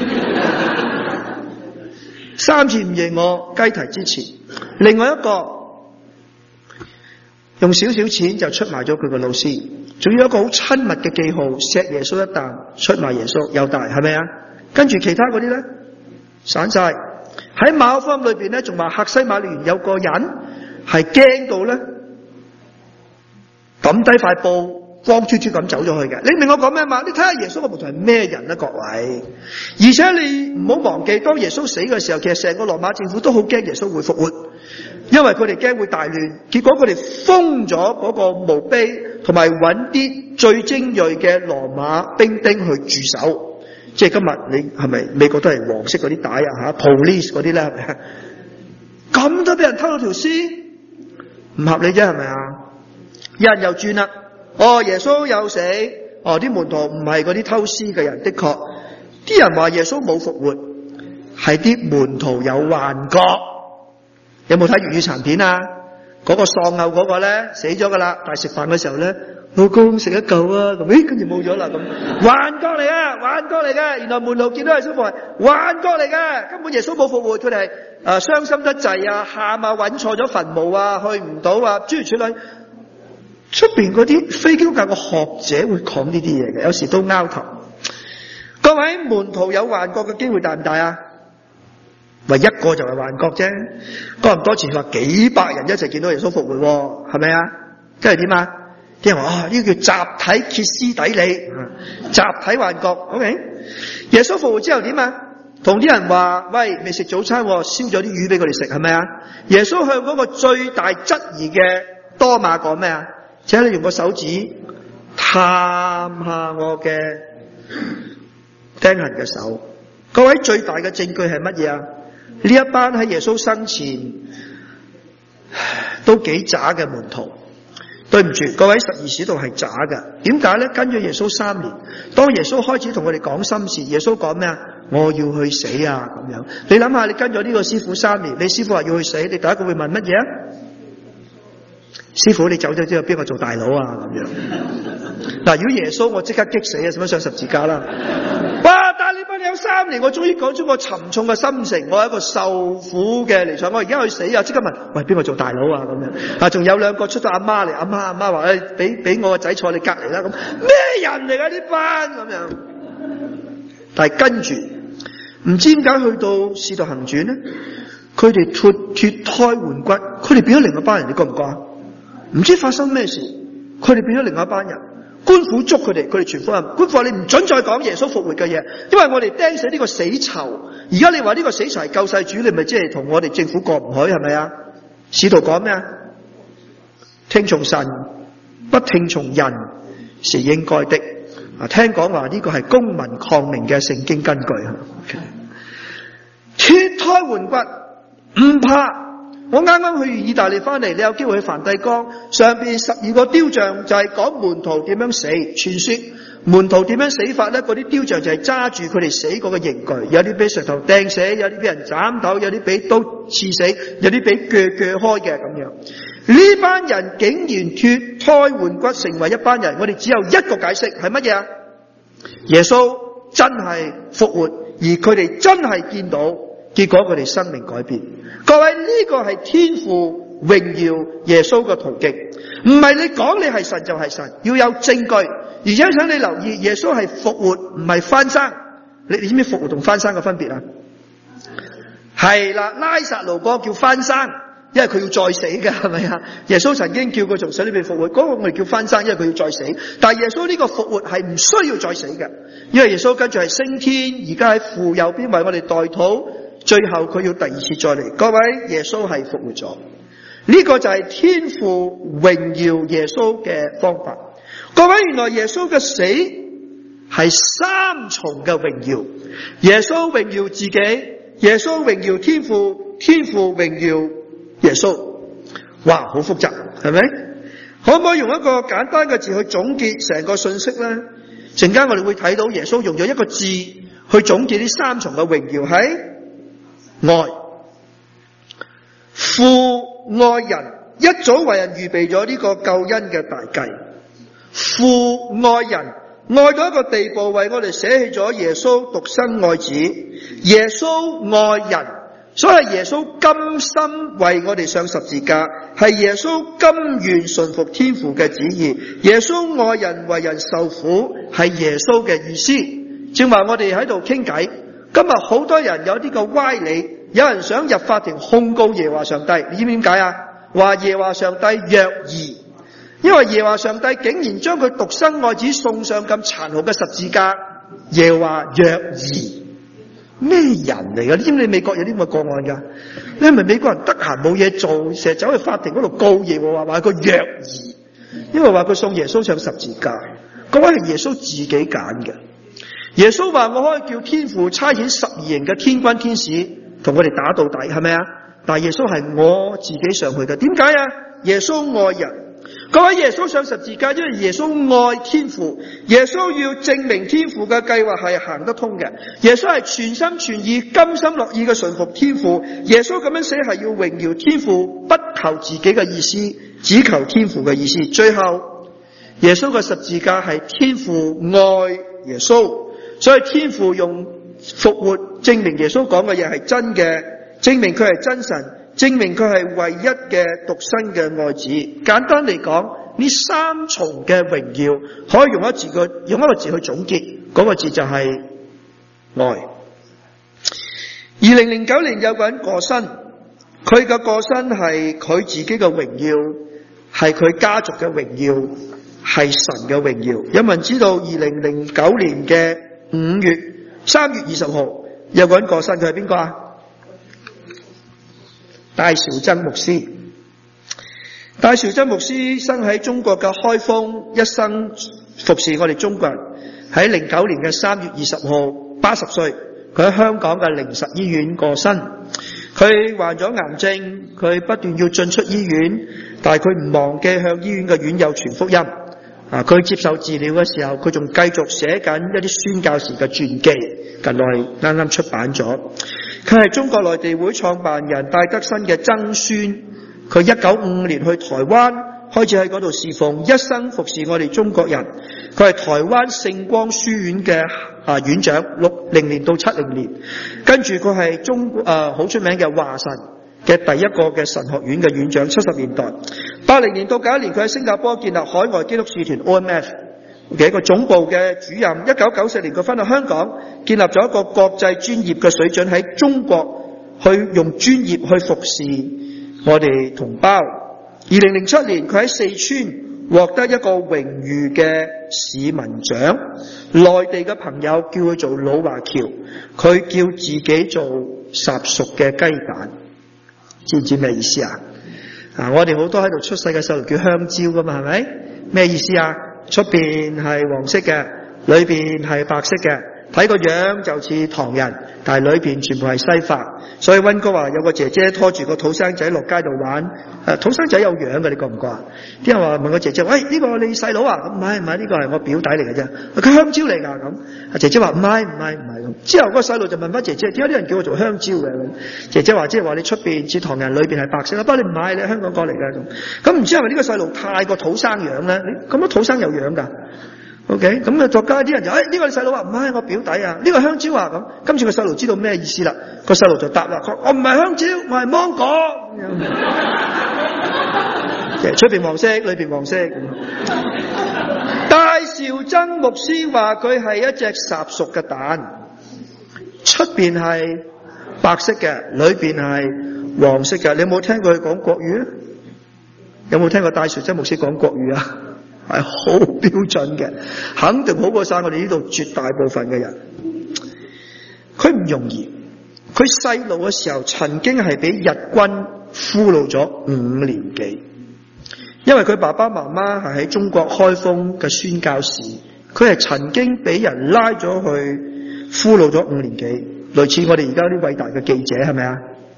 ？3次唔認我，雞啼之前。另外一個用少少錢就出賣咗佢個老師，仲要一個好親密嘅記號，錫耶穌一啖，出賣耶穌又大，係咪啊？跟住其他嗰啲咧散晒。喺馬可福音裏邊咧，仲話客西馬尼園有個人係驚到咧，抌低塊布，光禿禿咁走咗去嘅。你明我講咩嘛？你睇下耶穌個門徒係咩人啊，各位！而且你唔好忘記，當耶穌死嘅時候，其實成個羅馬政府都好驚耶穌會復活。因為佢哋驚會大亂，結果佢哋封咗嗰個墓碑，同埋揾啲最精銳嘅羅馬兵丁去駐守。即係今日你係咪美國都係黃色嗰啲帶啊？police 嗰啲咧係咪啊？咁都俾人偷到條屍，唔合理啫係咪啊？有人又轉啦，耶穌有死，啲門徒唔係嗰啲偷屍嘅人，的確，啲人話耶穌冇復活，係啲門徒有幻覺。有冇睇粵語殘片啊？嗰個喪偶嗰個咧死咗噶啦，但係食飯嘅時候咧，老公食一嚿啊，咁跟住冇咗啦咁，幻覺嚟啊，幻覺嚟嘅。原來門徒見到耶穌復活，幻覺嚟嘅，根本耶穌冇復活，佢哋係傷心得滯啊，喊啊，揾錯咗墳墓啊，去唔到啊，諸如此類。出邊嗰啲非基督教嘅學者會講呢啲嘢嘅，有時都拗頭。各位，門徒有幻覺嘅機會大唔大啊？一個就係幻覺啫，哥林多前話幾百人一齊見到耶穌復活，係咪啊？即係點啊？啲人話呢個叫集體歇斯底里，集體幻覺。OK， 耶穌復活之後點啊？同啲人話喂，未食早餐，燒咗啲魚俾佢哋食，係咪啊？耶穌向嗰個最大質疑嘅多馬講咩啊？請你用個手指探下我嘅釘痕嘅手。各位，最大嘅證據係乜嘢啊？呢一班喺耶穌生前都幾渣嘅門徒，對唔住各位，12使徒係渣嘅。點解咧？跟咗耶穌3年，當耶穌開始同佢哋講心事，耶穌講咩啊？我要去死啊咁樣。你諗下，你跟咗呢個師傅3年，你師傅話要去死，你第一個會問乜嘢啊？師傅，你走咗之後邊個做大佬啊？咁樣。嗱，如果耶穌我即刻激死啊，使乜上十字架啦？哇！但係你班你有3年，我終於講出我沉重嘅心情，我係一個受苦嘅嚟想，我而家去死啊！即刻問，喂，邊個做大佬啊？咁樣啊，仲有2個出咗阿媽嚟，阿媽話俾我個仔坐你隔離啦，咁咩人嚟㗎呢班咁樣？但係跟住唔知點解去到《使徒行傳》咧，佢哋脫胎換骨，佢哋變咗另外一班人，你覺唔覺啊？唔知發生咩事，佢哋變咗另外一班人。官府捉佢哋傳福音。官府話你唔准再講耶穌復活嘅嘢，因為我哋釘死呢個死囚。而家你話呢個死囚係救世主，你咪即係同我哋政府過唔去，係咪啊？使徒講咩啊？聽從神，不聽從人是應該的。聽講話呢個係公民抗命嘅聖經根據。脫胎換骨，唔怕。我啱啱去完意大利翻嚟，你有機會去梵蒂岡，上邊12個雕像就係講門徒點樣死。傳說門徒點樣死法咧？嗰啲雕像就係揸住佢哋死嗰個刑具，有啲俾石頭掟死，有啲俾人斬頭，有啲俾刀刺死，有啲俾鋸開嘅咁樣。呢班人竟然脫胎換骨成為一班人，我哋只有一個解釋係乜嘢啊？耶穌真係復活， 而佢哋真係見到，結果佢哋生命改變。各位，呢個係天父榮耀耶穌嘅途徑，唔係你講你係神就係神，要有證據。而且請你留意，耶穌係復活，唔係翻生。你知唔知復活同翻生嘅分別啊？係啦，拉撒路嗰個叫翻生，因為佢要再死嘅，係咪啊？耶穌曾經叫佢從死裏邊復活，嗰個我哋叫翻生，因為佢要再死。但係耶穌呢個復活係唔需要再死嘅，因為耶穌跟住係升天，而家喺父右邊為我哋代禱，最後佢要第二次再嚟。各位，耶穌係復活咗，呢個就係天父榮耀耶穌嘅方法。各位，原來耶穌嘅死係三重嘅榮耀，耶穌榮耀自己，耶穌榮耀天父，天父榮耀耶穌。哇，好複雜，係咪？可唔可以用一個簡單嘅字去總結成個信息呢？陣間我哋會睇到耶穌用咗一個字去總結呢三重嘅榮耀，係愛。父愛人，一早為人預備咗呢個救恩嘅大計。父愛人，愛到一個地步，為我哋捨棄咗耶穌獨生愛子。耶穌愛人，所以耶穌甘心為我哋上十字架，係耶穌甘願順服天父嘅旨意。耶穌愛人為人受苦，係耶穌嘅意思。正話我哋喺度傾偈，今日好多人有啲個歪理，有人想入法庭控告耶和華上帝，你知唔知點解啊？話耶和華上帝虐兒，因為耶和華上帝竟然將佢獨生愛子送上咁殘酷嘅十字架，耶和華虐兒。咩人嚟噶？你知唔知美國有啲咁嘅個案噶？你係咪美國人得閒冇嘢做，成日走去法庭嗰度告耶和華，話佢虐兒，因為話佢送耶穌上十字架。嗰位係耶穌自己揀嘅。耶穌話我可以叫天父差遣12營嘅天軍天使同我哋打到底，係咪啊？但係耶穌係我自己上去嘅。點解啊？耶穌愛人。各位，耶穌上十字架，因為耶穌愛天父，耶穌要證明天父嘅計劃係行得通嘅。耶穌係全心全意、甘心樂意嘅順服天父。耶穌咁樣寫係要榮耀天父，不求自己嘅意思，只求天父嘅意思。最後，耶穌嘅十字架係天父愛耶穌，所以天父用復活證明耶穌講嘅嘢係真嘅，證明佢係真神，證明佢係唯一嘅獨生嘅愛子。簡單嚟講，呢三重嘅榮耀可以用一個字去總結，嗰個字就係愛。2009年有個人過身，佢嘅過身係佢自己嘅榮耀，係佢家族嘅榮耀，係神嘅榮耀。有冇人知道2009年嘅3月20號有個人過身，佢係邊個啊？戴紹曾牧師。戴紹曾牧師生喺中國嘅開封，一生服侍我哋中國人。喺09年嘅3月20號80歲，佢喺香港嘅靈實醫院過身。佢患咗癌症，佢不斷要進出醫院，但係佢唔忘記向醫院嘅院友傳福音。佢接受治療嘅時候，佢仲繼續寫緊一啲宣教士嘅傳記，近來啱啱出版咗。佢係中國內地會創辦人戴德生嘅曾孫。佢1955年去台灣，開始喺嗰度侍奉，一生服侍我哋中國人。佢係台灣聖光書院嘅院長，60年到70年。跟住佢係好出名嘅華神嘅第一個嘅神學院嘅院長，70年代。80年到91年，佢喺新加坡建立海外基督使團 OMF 嘅一個總部嘅主任。1994年佢翻到香港，建立咗一個國際專業嘅水準，喺中國去用專業去服侍我哋同胞。2007年佢喺四川獲得一個榮譽嘅市民獎，內地嘅朋友叫佢做老華僑，佢叫自己做烚熟嘅雞蛋，知唔知咩意思啊？我哋好多喺度出世嘅細路叫香蕉噶嘛，係咪？咩意思啊？出邊係黃色嘅，裏邊係白色嘅，睇個樣就似唐人，但係裏邊全部係西化。所以溫哥華有個姐姐拖住個土生仔落街度玩，土生仔有樣嘅，你覺唔覺啊？啲人話問個姐姐，喂，呢個你細佬啊？唔係，呢個係我表弟嚟嘅啫，佢香蕉嚟㗎咁。姐姐話唔係咁。之後嗰個細路就問翻姐姐，點解啲人叫我做香蕉嘅咁？姐姐話即係話你出邊似唐人，裏邊係白色。不過你唔係，你喺香港過嚟嘅咁。咁唔知係咪呢個細路太過土生樣咧？你咁樣土生有樣㗎？ OK， 咁啊作家啲人就呢個細佬話唔係我表弟啊，呢個香蕉啊咁。今次個細路知道咩意思啦？個細路就答啦，我唔係香蕉，我係芒果。其實出邊黃色，裏邊黃色。戴兆曾牧師話佢係一隻烚熟嘅蛋，出邊係白色嘅，裏邊係黃色嘅。你有冇聽過佢講國語啊？有冇聽過戴兆曾牧師講國語啊？係好標準嘅，肯定好過晒我哋呢度絕大部分嘅人。佢唔容易，佢細路嘅時候曾經係俾日軍俘虜咗5年幾，因為佢爸爸媽媽係喺中國開封嘅宣教士，佢係曾經俾人拉咗去俘虜咗5年幾，類似我哋而家啲偉大嘅記者係咪啊？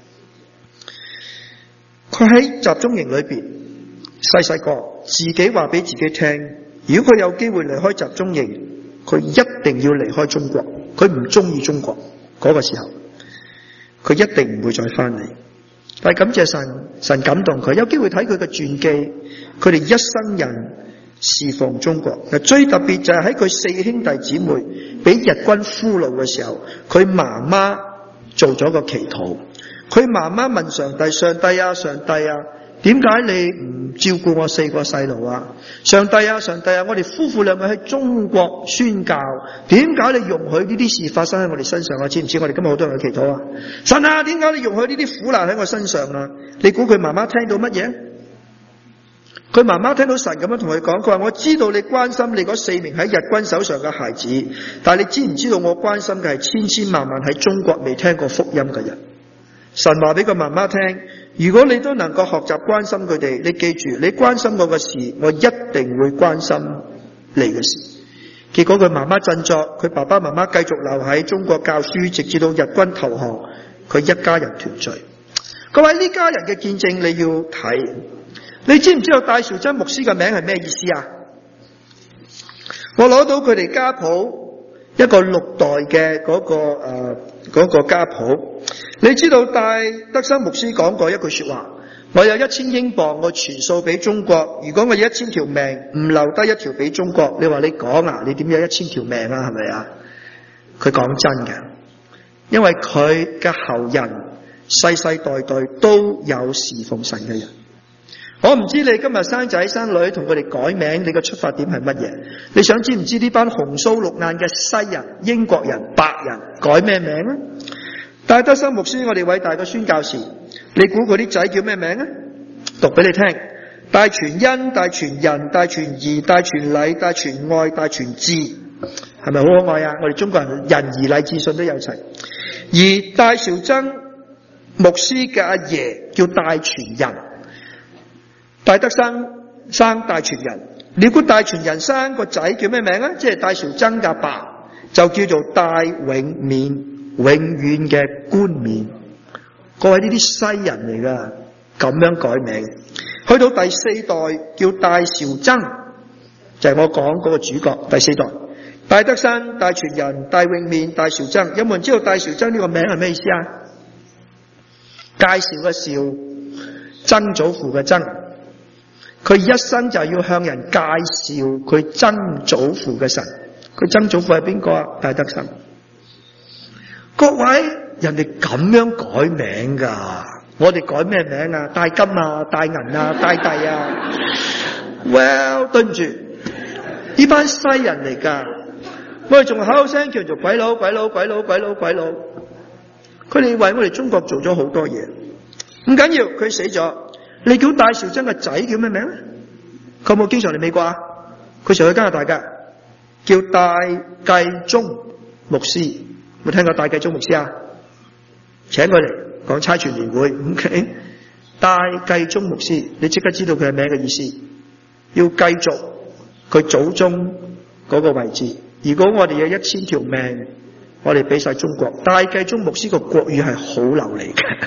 佢喺集中營裏邊細個自己話俾自己聽，如果佢有機會離開集中營，佢一定要離開中國。佢唔中意中國嗰個時候，佢一定唔會再翻嚟。但係感謝神，神感動佢，有機會睇佢嘅傳記，佢哋一生人侍奉中國。最特別就係喺佢4兄弟姊妹俾日軍俘虜嘅時候，佢媽媽做咗個祈禱。佢媽媽問上帝：上帝啊，上帝啊，點解你唔照顧我4個細路啊？上帝啊，上帝啊，我哋夫婦兩個喺中國宣教，點解你容許呢啲事發生喺我哋身上啊？知唔知我哋今日好多人嘅祈禱啊？神啊，點解你容許呢啲苦難喺我身上啊？你估佢媽媽聽到乜嘢？佢媽媽聽到神咁樣同佢講，佢話我知道你關心你嗰4名喺日軍手上嘅孩子，但係你知唔知道我關心嘅係千千萬萬喺中國未聽過福音嘅人。神話俾個媽媽聽，如果你都能夠學習關心佢哋，你記住，你關心我嘅事，我一定會關心你嘅事。結果佢媽媽振作，佢爸爸媽媽繼續留喺中國教書，直至到日軍投降，佢一家人團聚。各位，呢家人嘅見證你要睇，你知唔知道戴兆曾牧師嘅名係咩意思啊？我攞到佢哋家譜一個6代嘅嗰個家譜。你知道戴德生牧師講過一句說話，我有1000英鎊，我全數俾中國，如果我有1000條命，唔留低1條俾中國，你話你講啊？你點有1000條命啊？係咪啊？佢講真嘅，因為佢嘅後人世世代代都有侍奉神嘅人。我唔知你今日生仔生女同佢哋改名，你嘅出發點係乜嘢？你想知唔知呢班紅鬚綠眼嘅西人、英國人、白人改咩名啊？戴德生牧師，我哋偉大嘅宣教士，你估佢啲仔叫咩名啊？讀俾你聽：戴傳恩、戴傳仁、戴傳義、戴傳禮、戴傳愛、戴傳智，係咪好可愛啊？我哋中國人仁義禮智信都有齊。而戴兆曾牧師嘅阿爺叫戴傳仁，戴德生生戴傳仁，你估戴傳仁生個仔叫咩名啊？即係戴兆曾嘅阿爸就叫做戴永勉。永遠嘅冠冕。各位呢啲西人嚟噶，咁樣改名。去到第4代叫戴兆曾，就係我講嗰個主角。第4代戴德生、戴傳仁、戴永勉、戴兆曾。有冇人知道戴兆曾呢個名係咩意思啊？介紹嘅紹，曾祖父嘅曾。佢一生就要向人介紹佢曾祖父嘅神。佢曾祖父係邊個啊？戴德生。各位，人哋咁樣改名噶，我哋改咩名啊？戴金啊，戴銀啊，戴帝啊。Well， 對唔住，呢班西人嚟噶，我哋仲口口聲叫做鬼佬，鬼佬，鬼佬，鬼佬，鬼佬。佢哋為我哋中國做咗好多嘢，唔緊要，佢死咗。你叫戴兆曾嘅仔叫咩名咧？佢有冇經常嚟美國啊？佢常去加拿大噶，叫戴繼宗牧師。有冇聽過戴繼宗牧師啊？請佢嚟講差傳年會 ，OK？ 戴繼宗牧師，你即刻知道佢係名嘅意思，要繼續佢祖宗嗰個位置。如果我哋有1000條命，我哋俾晒中國。戴繼宗牧師個國語係好流利嘅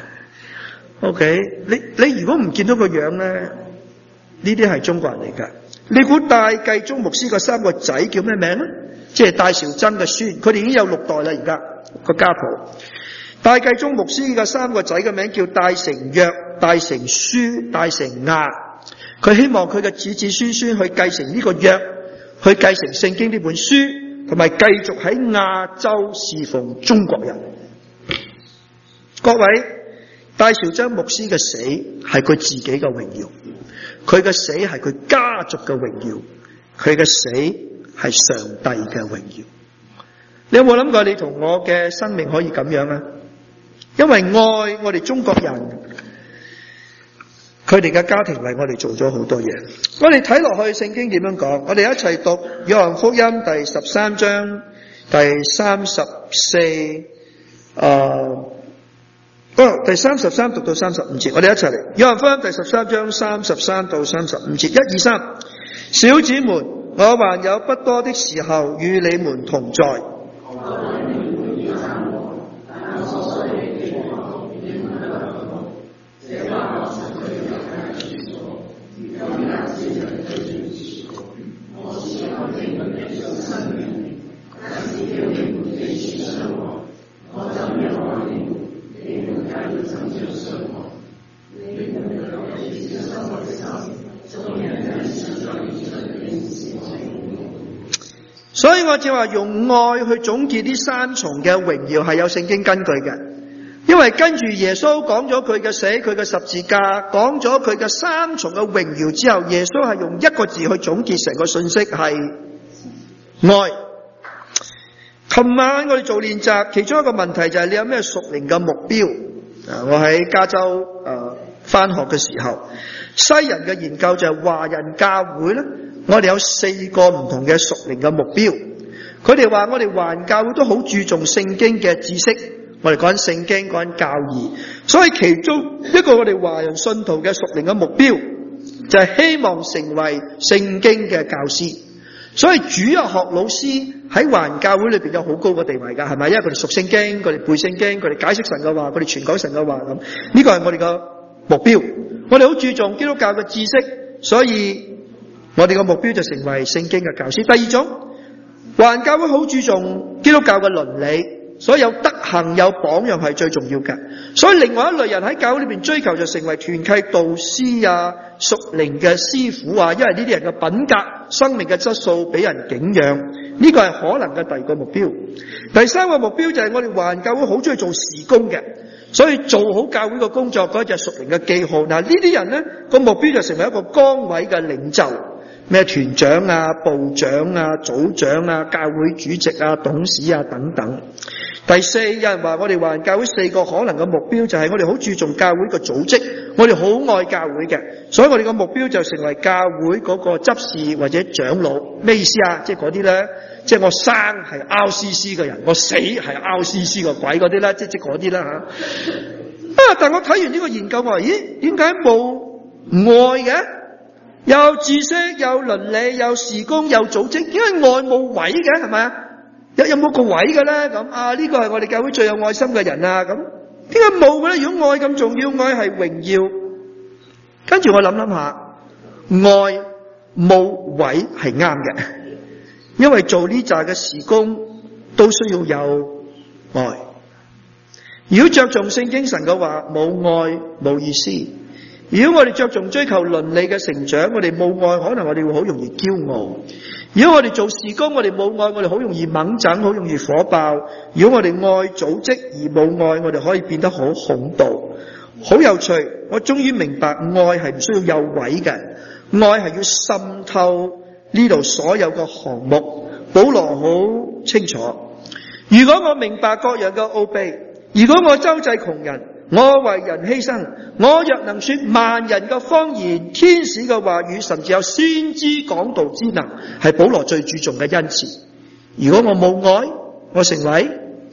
，OK？ 你如果唔見到個樣咧，呢啲係中國人嚟噶。你估戴繼宗牧師個3個仔叫咩名咧？即係戴兆曾嘅孫，佢哋已經有6代啦，而家個家譜。戴繼宗牧師嘅3個仔嘅名叫戴成約、戴成書、戴成亞。佢希望佢嘅子子孫孫去繼承呢個約， 去繼承聖經呢本書，同埋繼續喺亞洲侍奉中國人。各位，戴兆章牧師嘅死係佢自己嘅榮耀，佢嘅死係佢家族嘅榮耀，佢嘅死係上帝嘅榮耀。你有冇諗過你同我嘅生命可以咁樣啊？因為愛我哋中國人，佢哋嘅家庭為我哋做咗好多嘢。我哋睇落去聖經點樣講？我哋一齊讀約翰福音第13章第34第33讀到35節，我哋一齊嚟。約翰福音第13章33到35節，1、2、3。小子們，我還有不多的時候與你們同在。所以我只話用愛去總結呢三重嘅榮耀係有聖經根據嘅，因為跟住耶穌講咗佢嘅死，佢嘅十字架，講咗佢嘅三重嘅榮耀之後，耶穌係用一個字去總結成個信息係愛。琴晚我哋做練習，其中一個問題就係你有咩屬靈嘅目標？我喺加州返學嘅時候，西人嘅研究就係華人教會咧，我哋有4個唔同嘅屬靈嘅目標。佢哋話我哋華人教會都好注重聖經嘅知識，我哋講緊聖經，講緊教義，所以其中一個我哋華人信徒嘅屬靈嘅目標就係希望成為聖經嘅教師。所以主日學老師喺華人教會裏邊有好高嘅地位㗎，係咪？因為佢哋熟聖經，佢哋背聖經，佢哋解釋神嘅話，佢哋傳講神嘅話咁。呢個係我哋嘅目標。我哋好注重基督教嘅知識，所以我哋嘅目標就成為聖經嘅教師。第二種，華人教會好注重基督教嘅倫理，所以有德行有榜樣係最重要嘅。所以另外一類人喺教會裏邊追求就成為團契導師啊、屬靈嘅師傅啊，因為呢啲人嘅品格、生命嘅質素俾人敬仰，呢個係可能嘅第二個目標。第三個目標就係我哋華人教會好中意做事工嘅，所以做好教會嘅工作嗰隻屬靈嘅記號。嗱，呢啲人呢個目標就成為一個崗位嘅領袖，咩團長啊、部長啊、組長啊、教會主席啊、董事啊等等。第四，有人話我哋華人教會4個可能嘅目標就係我哋好注重教會嘅組織，我哋好愛教會嘅，所以我哋嘅目標就成為教會嗰個執事或者長老。咩意思啊？即係嗰啲咧，即係我生係 RCC 嘅人，我死係 RCC 個鬼嗰啲啦，即係嗰啲啦吓。但我睇完呢個研究，我話咦，點解冇愛嘅？有知識、有倫理、有事工、有組織，點解愛冇位嘅？係咪啊？有冇個位嘅咧？咁呢個係我哋教會最有愛心嘅人啊！咁點解冇嘅咧？如果愛咁重要，愛係榮耀。跟住我諗下，愛冇位係啱嘅，因為做呢扎嘅事工都需要有愛。如果着重聖經神嘅話，冇愛冇意思。如果我哋着重追求倫理嘅成長，我哋冇愛，可能我哋會好容易驕傲。如果我哋做事工，我哋冇愛，我哋好容易猛整，好容易火爆。如果我哋愛組織而冇愛，我哋可以變得好恐怖。好有趣，我終於明白愛係唔需要有位嘅，愛係要滲透呢度所有嘅項目。保羅好清楚，如果我明白各樣嘅奧秘，如果我周濟窮人，我為人犧牲，我若能說萬人嘅方言、天使嘅話語，甚至有先知講道之能，係保羅最注重嘅恩賜。如果我冇愛，我成為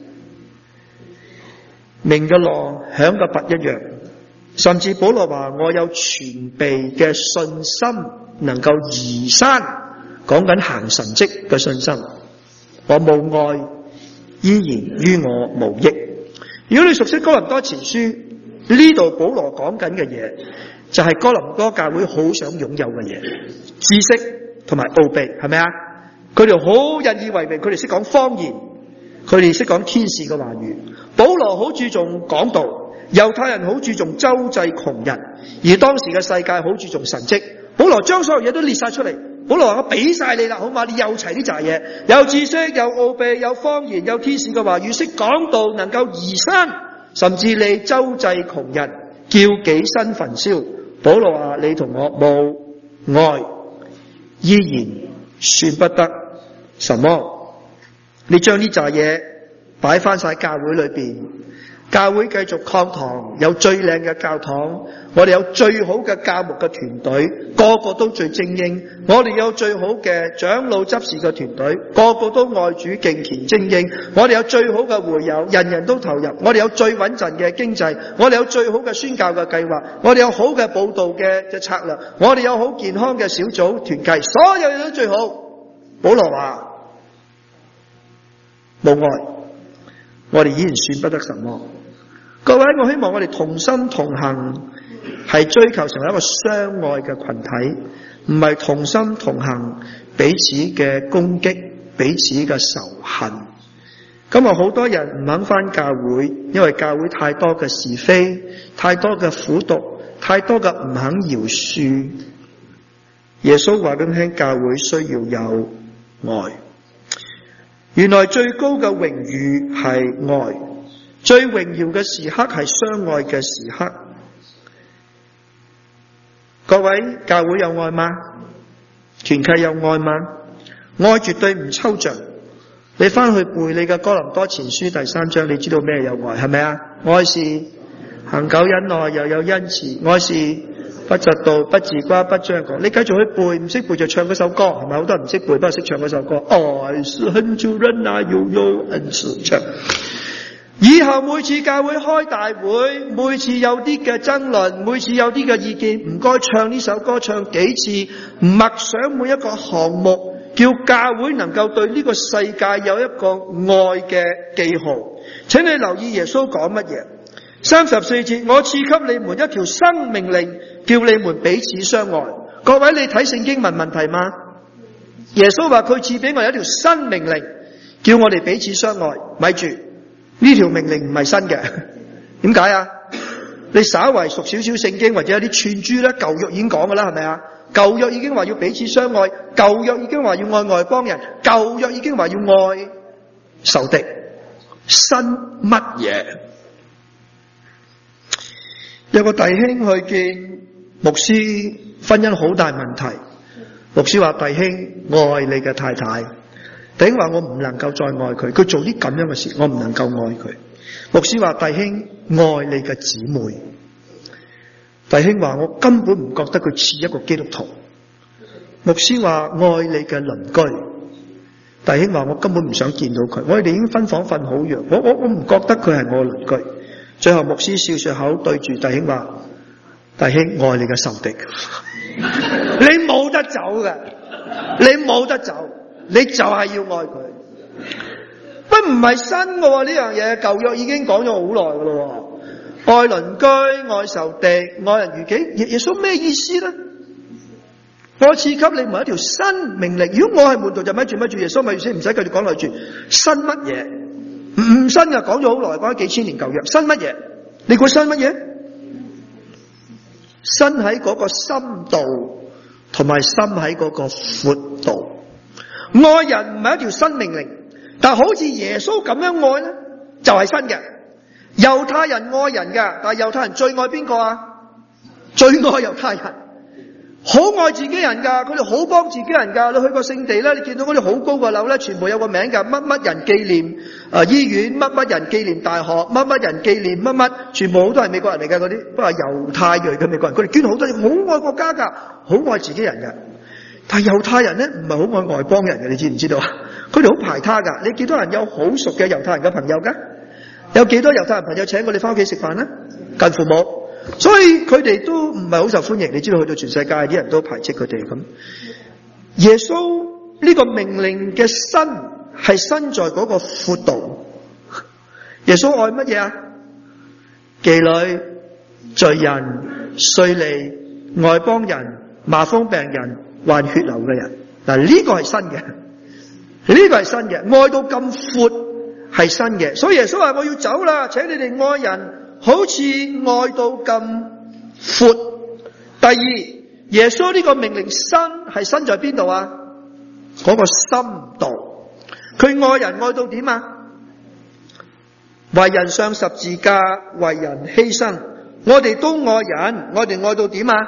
鳴嘅鑼響嘅鈸一樣。甚至保羅話我有全備嘅信心，能夠移山，講緊行神蹟嘅信心。我冇愛，依然於我無益。如果你熟悉哥林多前書，呢度保羅講緊嘅嘢就係哥林多教會好想擁有嘅嘢，知識同埋奧秘，係咪啊？佢哋好引以為榮，佢哋識講方言，佢哋識講天使嘅話語。保羅好注重講道，猶太人好注重周濟窮人，而當時嘅世界好注重神蹟。保羅將所有嘢都列晒出嚟， 保羅話我俾晒你啦，好嘛？你有齊呢扎嘢，有知識，有奧秘，有方言，有天使嘅話語，識講道，能夠移山，甚至你周濟窮人，叫己身焚燒。保羅話你同我冇愛，依然算不得什麼。你將呢扎嘢擺翻晒教會裏邊，教會繼續擴堂，有最靚嘅教堂，我哋有最好嘅教牧嘅團隊，個個都最精英，我哋有最好嘅長老執事嘅團隊，個個都愛主敬虔精英，我哋有最好嘅會友，人人都投入，我哋有最穩陣嘅經濟，我哋有最好嘅宣教嘅計劃，我哋有好嘅佈道嘅策略，我哋有好健康嘅小組團契，所有嘢都最好。保羅話冇愛，我哋依然算不得什麼。各位，我希望我哋同心同行，係追求成為一個相愛嘅群體，唔係同心同行彼此嘅攻擊，彼此嘅仇恨。今日好多人唔肯返教會，因為教會太多嘅是非，太多嘅苦毒，太多嘅唔肯饒恕。耶穌話咁聽，教會需要有愛。原來最高嘅榮譽係愛，最榮耀嘅時刻係相愛嘅時刻。各位，教會有愛嗎？團契有愛嗎？愛絕對唔抽象。你翻去背你嘅哥林多前書第3章，你知道咩有愛，係咪啊？愛是恒久忍耐，又有恩慈；愛是不嫉妒，不自誇，不張狂。你繼續去背，唔識背就唱嗰首歌，係咪？好多人唔識背，不過識唱嗰首歌。愛是恒久忍耐，又有恩慈。唱。以後每次教會開大會，每次有啲嘅爭論，每次有啲嘅意見，唔該唱呢首歌唱幾次，默想每一個項目，叫教會能夠對呢個世界有一個愛嘅記號。請你留意耶穌講乜嘢？34節，我賜給你們一條新命令，叫你們彼此相愛。各位，你睇聖經問問題嗎？耶穌話佢賜俾我一條新命令，叫我哋彼此相愛。咪住，呢條命令唔係新嘅，點解啊？你稍為熟少少聖經或者有啲串珠咧，舊約已經講噶啦，係咪啊？舊約已經話要彼此相愛，舊約已經話要愛外邦人，舊約已經話要愛仇敵。新乜嘢？有個弟兄去見牧師，婚姻好大問題。牧師話：弟兄，愛你嘅太太。弟兄話：我唔能夠再愛佢，佢做啲咁樣嘅事，我唔能夠愛佢。牧師話：弟兄，愛你嘅姊妹。弟兄話：我根本唔覺得佢似一個基督徒。牧師話：愛你嘅鄰居。弟兄話：我根本唔想見到佢，我哋已經分房瞓好樣，我唔覺得佢係我鄰居。最後牧師笑笑口對住弟兄話：弟兄，愛你嘅仇敵。你冇得走嘅，你冇得走，你就係要愛佢。不唔係新嘅喎，呢樣嘢舊約已經講咗好耐嘅咯。愛鄰居、愛仇敵、愛人如己。耶穌咩意思咧？我賜給你們一條新命令。如果我係門徒就咪住，耶穌咪先唔使繼續講落去。新乜嘢？唔新嘅，講咗好耐，講咗幾千年舊約。新乜嘢？你估新乜嘢？新喺嗰個深度，同埋深喺嗰個闊度。愛人唔係一條新命令，但好似耶穌咁樣愛咧，就係新嘅。猶太人愛人噶，但係猶太人最愛邊個啊？最愛猶太人，好愛自己人噶，佢哋好幫自己人噶。你去過聖地咧，你見到嗰啲好高嘅樓咧，全部有個名噶，乜乜人紀念醫院，乜乜人紀念大學，乜乜人紀念乜乜，全部好多係美國人嚟噶嗰啲，不過猶太裔嘅美國人，佢哋捐好多嘢，好愛國家噶，好愛自己人噶。但係猶太人咧唔係好愛外邦人嘅，你知唔知道啊？佢哋好排他噶。你幾多人有好熟嘅猶太人嘅朋友噶？有幾多猶太人朋友請佢哋翻屋企食飯呢？近乎冇，所以佢哋都唔係好受歡迎。你知道去到全世界啲人都排斥佢哋咁。耶穌呢個命令嘅新係新在嗰個闊度。耶穌愛乜嘢啊？妓女、罪人、稅吏、外邦人、麻風病人、患血流嘅人。嗱，呢個係新嘅，呢個係新嘅，愛到咁闊。係新嘅，所以耶穌話我要走啦，請你哋愛人好似愛到咁闊。第二， 耶穌呢個命令新係新在邊度啊？嗰個深度，佢愛人愛到點啊？為人上十字架，為人犧牲。我哋都愛人，我哋愛到點啊？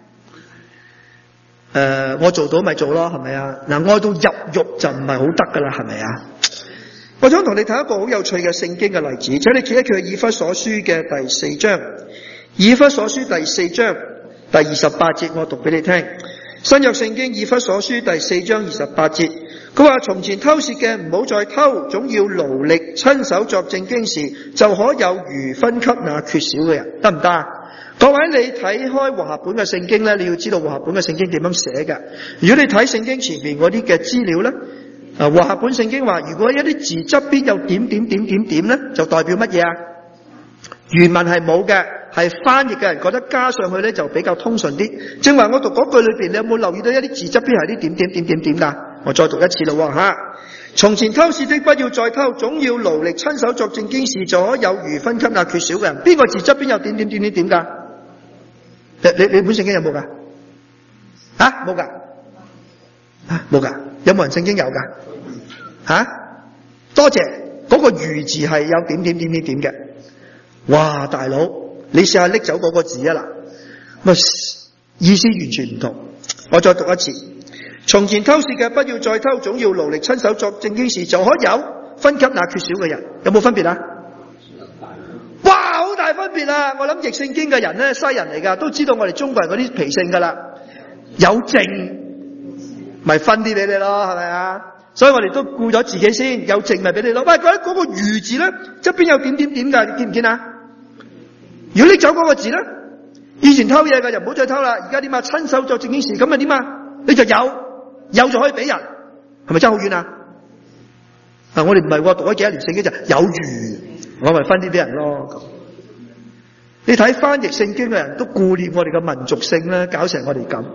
我做到咪做咯，係咪啊？嗱，愛到入獄就唔係好得噶啦，係咪啊？我想同你睇一個好有趣嘅聖經嘅例子，請你揭一揭以弗所書嘅第4章。以弗所書第4章第28節，我讀俾你聽。新約聖經以弗所書第4章28節，佢話：從前偷竊嘅唔好再偷，總要勞力親手作正經事，就可有餘分給那缺少嘅人，得唔得啊？各位，你睇開和合本嘅聖經咧，你要知道和合本嘅聖經點樣寫嘅。如果你睇聖經前面嗰啲嘅資料咧，和合本聖經話，如果一啲字側邊有點點點點點咧，就代表乜嘢啊？原文係冇嘅，係翻譯嘅人覺得加上去咧就比較通順啲。正話我讀嗰句裏邊，你有冇留意到一啲字側邊係啲點點點點點㗎？我再讀一次咯嚇。從前偷竊的不要再偷，總要勞力親手作正經事，就可有餘分給那缺少嘅人。邊個字側邊有點點點點點㗎？你本聖經有冇㗎？啊，冇㗎？啊，冇㗎？有冇人聖經有㗎？啊，多謝。嗰個餘字係有點點點點點嘅。哇，大佬，你試下拎走嗰個字啊嗱，意思完全唔同。我再讀一次。從前偷竊嘅不要再偷，總要勞力親手作正經事，就可有分給那缺少嘅人。有冇分別啊？哇，好大分別啊！我諗譯聖經嘅人咧，西人嚟噶，都知道我哋中國人嗰啲脾性噶啦。有剩咪分啲俾你咯，係咪啊？所以我哋都顧咗自己先，有剩咪俾你咯。喂，嗰個餘字咧，側邊有點點點噶，你見唔見啊？如果拎走嗰個字咧，以前偷嘢嘅就唔好再偷啦。而家點啊？親手作正經事，咁咪點啊？你就有就可以俾人，係咪爭好遠啊？我哋唔係讀咗幾多年聖經就有餘，我咪分啲俾人咯。你睇翻譯聖經嘅人都顧念我哋嘅民族性咧，搞成我哋咁。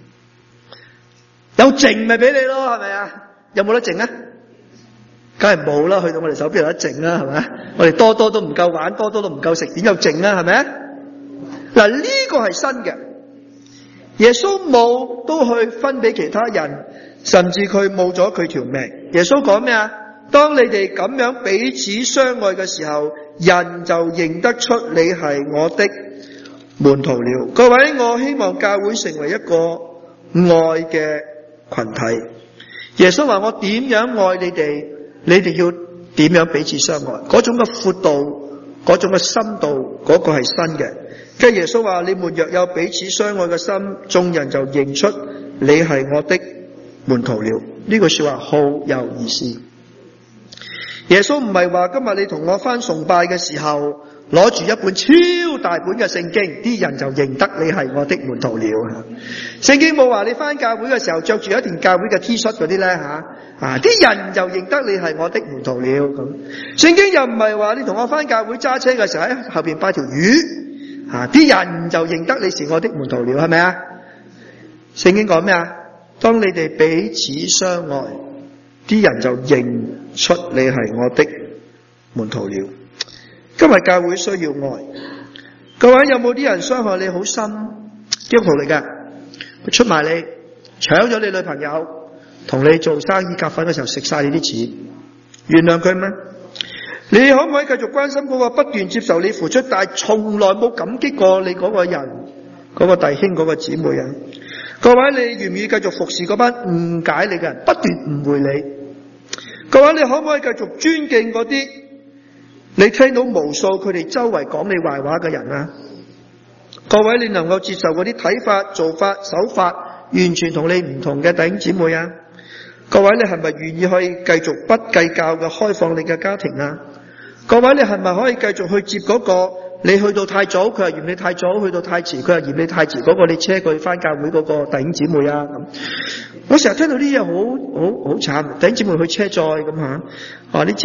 有剩咪俾你咯，係咪啊？有冇得剩啊？梗係冇啦，去到我哋手邊有得剩啦，係咪？我哋多多都唔夠玩，多多都唔夠食，點有剩啊？係咪？嗱，呢個係新嘅。耶穌冇都去分俾其他人，甚至佢冇咗佢條命。耶穌講咩啊？當你哋咁樣彼此相愛嘅時候，人就認得出你係我的門徒了。各位，我希望教會成為一個愛嘅群體。耶穌話：我點樣愛你哋，你哋要點樣彼此相愛。嗰種嘅闊度，嗰種嘅深度，嗰個係新嘅。跟住耶穌話：你們若有彼此相愛嘅心，眾人就認出你係我的門徒了。呢句說話好有意思。耶穌唔係話今日你同我返崇拜嘅時候攞住一本超大本嘅聖經，啲人就認得你係我的門徒了。聖經冇話你返教會嘅時候着住一件教會嘅 T 恤嗰啲咧啲人就認得你係我的門徒了。咁聖經又唔係話你同我返教會揸車嘅時候喺後邊擺條魚，啲人就認得你是我的門徒了，係咪啊？聖經講咩啊？當你哋彼此相愛，啲人就認出你係我的門徒了。今日教會需要愛。各位，有冇啲人傷害你好深？基督徒嚟㗎，佢出賣你，搶咗你女朋友，同你做生意夾份嘅時候食晒你啲錢，原諒佢咩？你可唔可以繼續關心嗰個不斷接受你付出，但係從來冇感激過你嗰個人、嗰個弟兄、嗰個姊妹啊？各位，你願唔願意繼續服侍嗰班誤解你嘅人，不斷誤會你？各位，你可唔可以繼續尊敬嗰啲你聽到無數佢哋周圍講你壞話嘅人啊？各位，你能夠接受嗰啲睇法、做法、手法完全同你唔同嘅弟兄姊妹啊？各位，你係咪願意可以繼續不計較嘅開放你嘅家庭啊？各位，你係咪可以繼續去接嗰個你去到太早，佢係嫌你太早；去到太遲，佢係嫌你太遲嗰個你車佢返教會嗰個弟兄姊妹啊？咁我成日聽到啲嘢好慘，弟兄姊妹去車載咁嚇，你知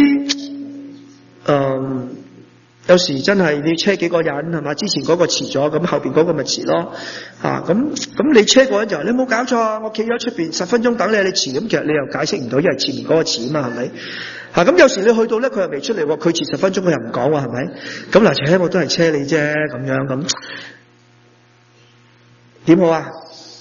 有時真係你車幾個人係嘛？之前嗰個遲咗，咁後邊嗰個咪遲咯咁你車嗰人就話你冇搞錯啊！我企咗出邊10分鐘等你，你遲咁，其實你又解釋唔到，因為前面嗰個遲啊嘛，係咪？咁有時你去到咧，佢又未出嚟喎，佢遲10分鐘，佢又唔講喎，係咪？咁嗱，我都係車你啫，咁樣咁點好啊？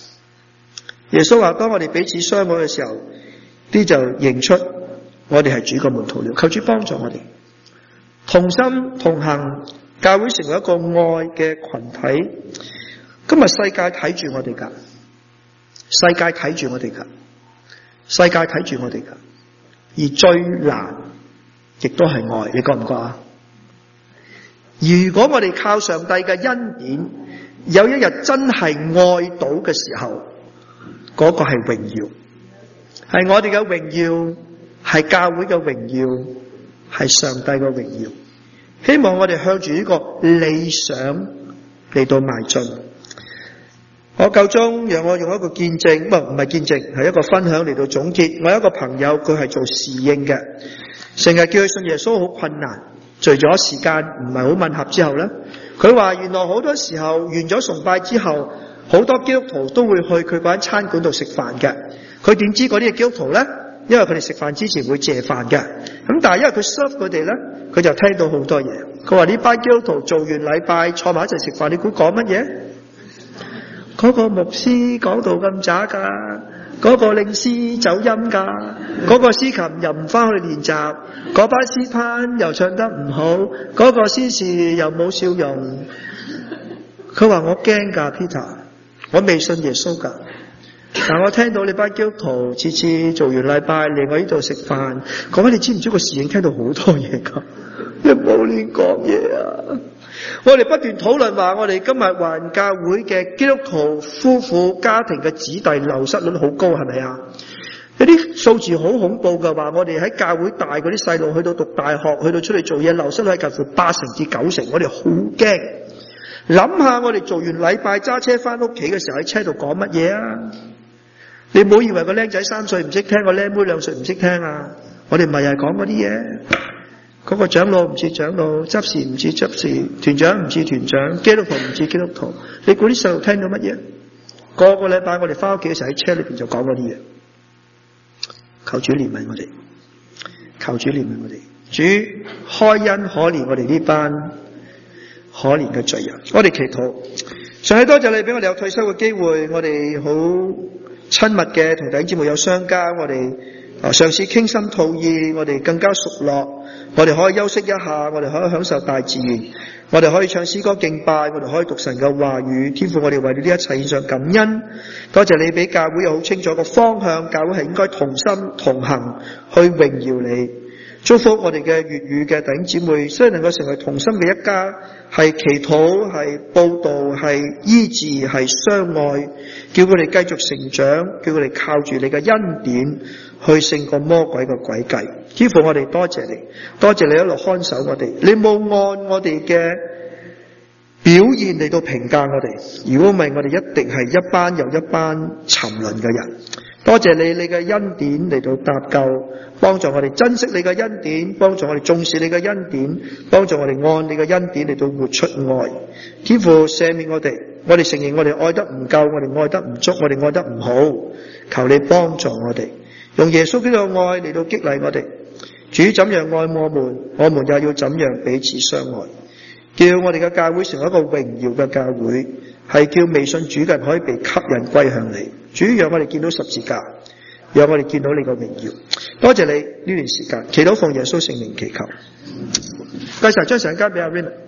耶穌話：當我哋彼此相愛嘅時候，啲就認出我哋係主嘅門徒了。求主幫助我哋，同心同行，教會成為一個愛嘅群體。今日世界睇住我哋㗎，世界睇住我哋㗎，世界睇住我哋㗎。而最難亦都係愛，你覺唔覺啊？如果我哋靠上帝嘅恩典，有一日真係愛到嘅時候，嗰個係榮耀，係我哋嘅榮耀，係教會嘅榮耀，係上帝嘅榮耀。希望我哋向住呢個理想嚟到邁進。我夠鐘，讓我用一個見證，唔係見證，係一個分享嚟到總結。我有一個朋友，佢係做侍應嘅，成日叫佢信耶穌好困難，除咗時間唔係好吻合之後呢，佢話原來好多時候完咗崇拜之後，好多基督徒都會去佢嗰間餐館度食飯嘅。佢點知嗰啲基督徒呢？因為佢哋食飯之前會謝飯嘅。咁但係因為佢 serve 佢哋呢，佢就聽到好多嘢。佢話呢班基督徒做完禮拜坐埋一齊食飯，你估講乜嘢？嗰個牧師講道咁渣噶，嗰個領詩走音噶，嗰個司琴又唔翻去練習，嗰班詩班又唱得唔好，嗰個司事又冇笑容。佢話我驚噶 Peter， 我未信耶穌噶，但我聽到你班基督徒次次做完禮拜嚟我呢度食飯，講緊你知唔知個侍應聽到好多嘢噶？你唔好亂講嘢啊！我哋不斷討論話，我哋今日華人教會嘅基督徒夫婦家庭嘅子弟流失率好高，係咪啊？有啲數字好恐怖嘅，話我哋喺教會大嗰啲細路去到讀大學，去到出嚟做嘢，流失率係近乎8成至9成，我哋好驚。諗下我哋做完禮拜揸車翻屋企嘅時候，喺車度講乜嘢啊？你唔好以為個僆仔3歲唔識聽，個僆妹2歲唔識聽啊！我哋唔係又係講嗰啲嘢。嗰個長老唔似長老，執事唔似執事，團長唔似團長，基督徒唔似基督徒。你估啲細路聽到乜嘢？個個禮拜我哋翻屋企嘅時候喺車裏邊就講嗰啲嘢。求主憐憫我哋，求主憐憫我哋。主開恩可憐我哋呢班可憐嘅罪人。我哋祈禱，上帝多謝你俾我哋有退休嘅機會，我哋好親密嘅同弟兄姊妹有相交，我哋嘗試傾心吐意，我哋更加熟絡。我哋可以休息一下，我哋可以享受大自然，我哋可以唱詩歌敬拜，我哋可以讀神嘅話語。天父，我哋為你呢一切獻上感恩。多謝你俾教會有好清楚個方向，教會係應該同心同行去榮耀你。祝福我哋嘅粵語嘅弟兄姊妹，雖然能夠成為同心嘅一家，係祈禱，係佈道，係醫治，係相愛，叫佢哋繼續成長，叫佢哋靠住你嘅恩典去勝過魔鬼嘅詭計。天父，我哋多謝你，多謝你一路看守我哋，你冇按我哋嘅表現嚟到評價我哋。如果唔係，我哋一定係一班又一班沉淪嘅人。多謝你，你嘅恩典嚟到搭救，幫助我哋珍惜你嘅恩典，幫助我哋重視你嘅恩典，幫助我哋按你嘅恩典嚟到活出愛。天父，赦免我哋，我哋承認我哋愛得唔夠，我哋愛得唔足，我哋愛得唔好，求你幫助我哋，用耶穌基督嘅愛嚟到激勵我哋。主怎樣愛我們，我們也要怎樣彼此相愛，叫我哋嘅教會成為一個榮耀嘅教會，係叫未信主嘅人可以被吸引歸向你。主，讓我哋見到十字架，讓我哋見到你嘅榮耀。多謝你呢段時間，祈禱奉耶穌聖名祈求。繼續將時間交俾阿 Raymond。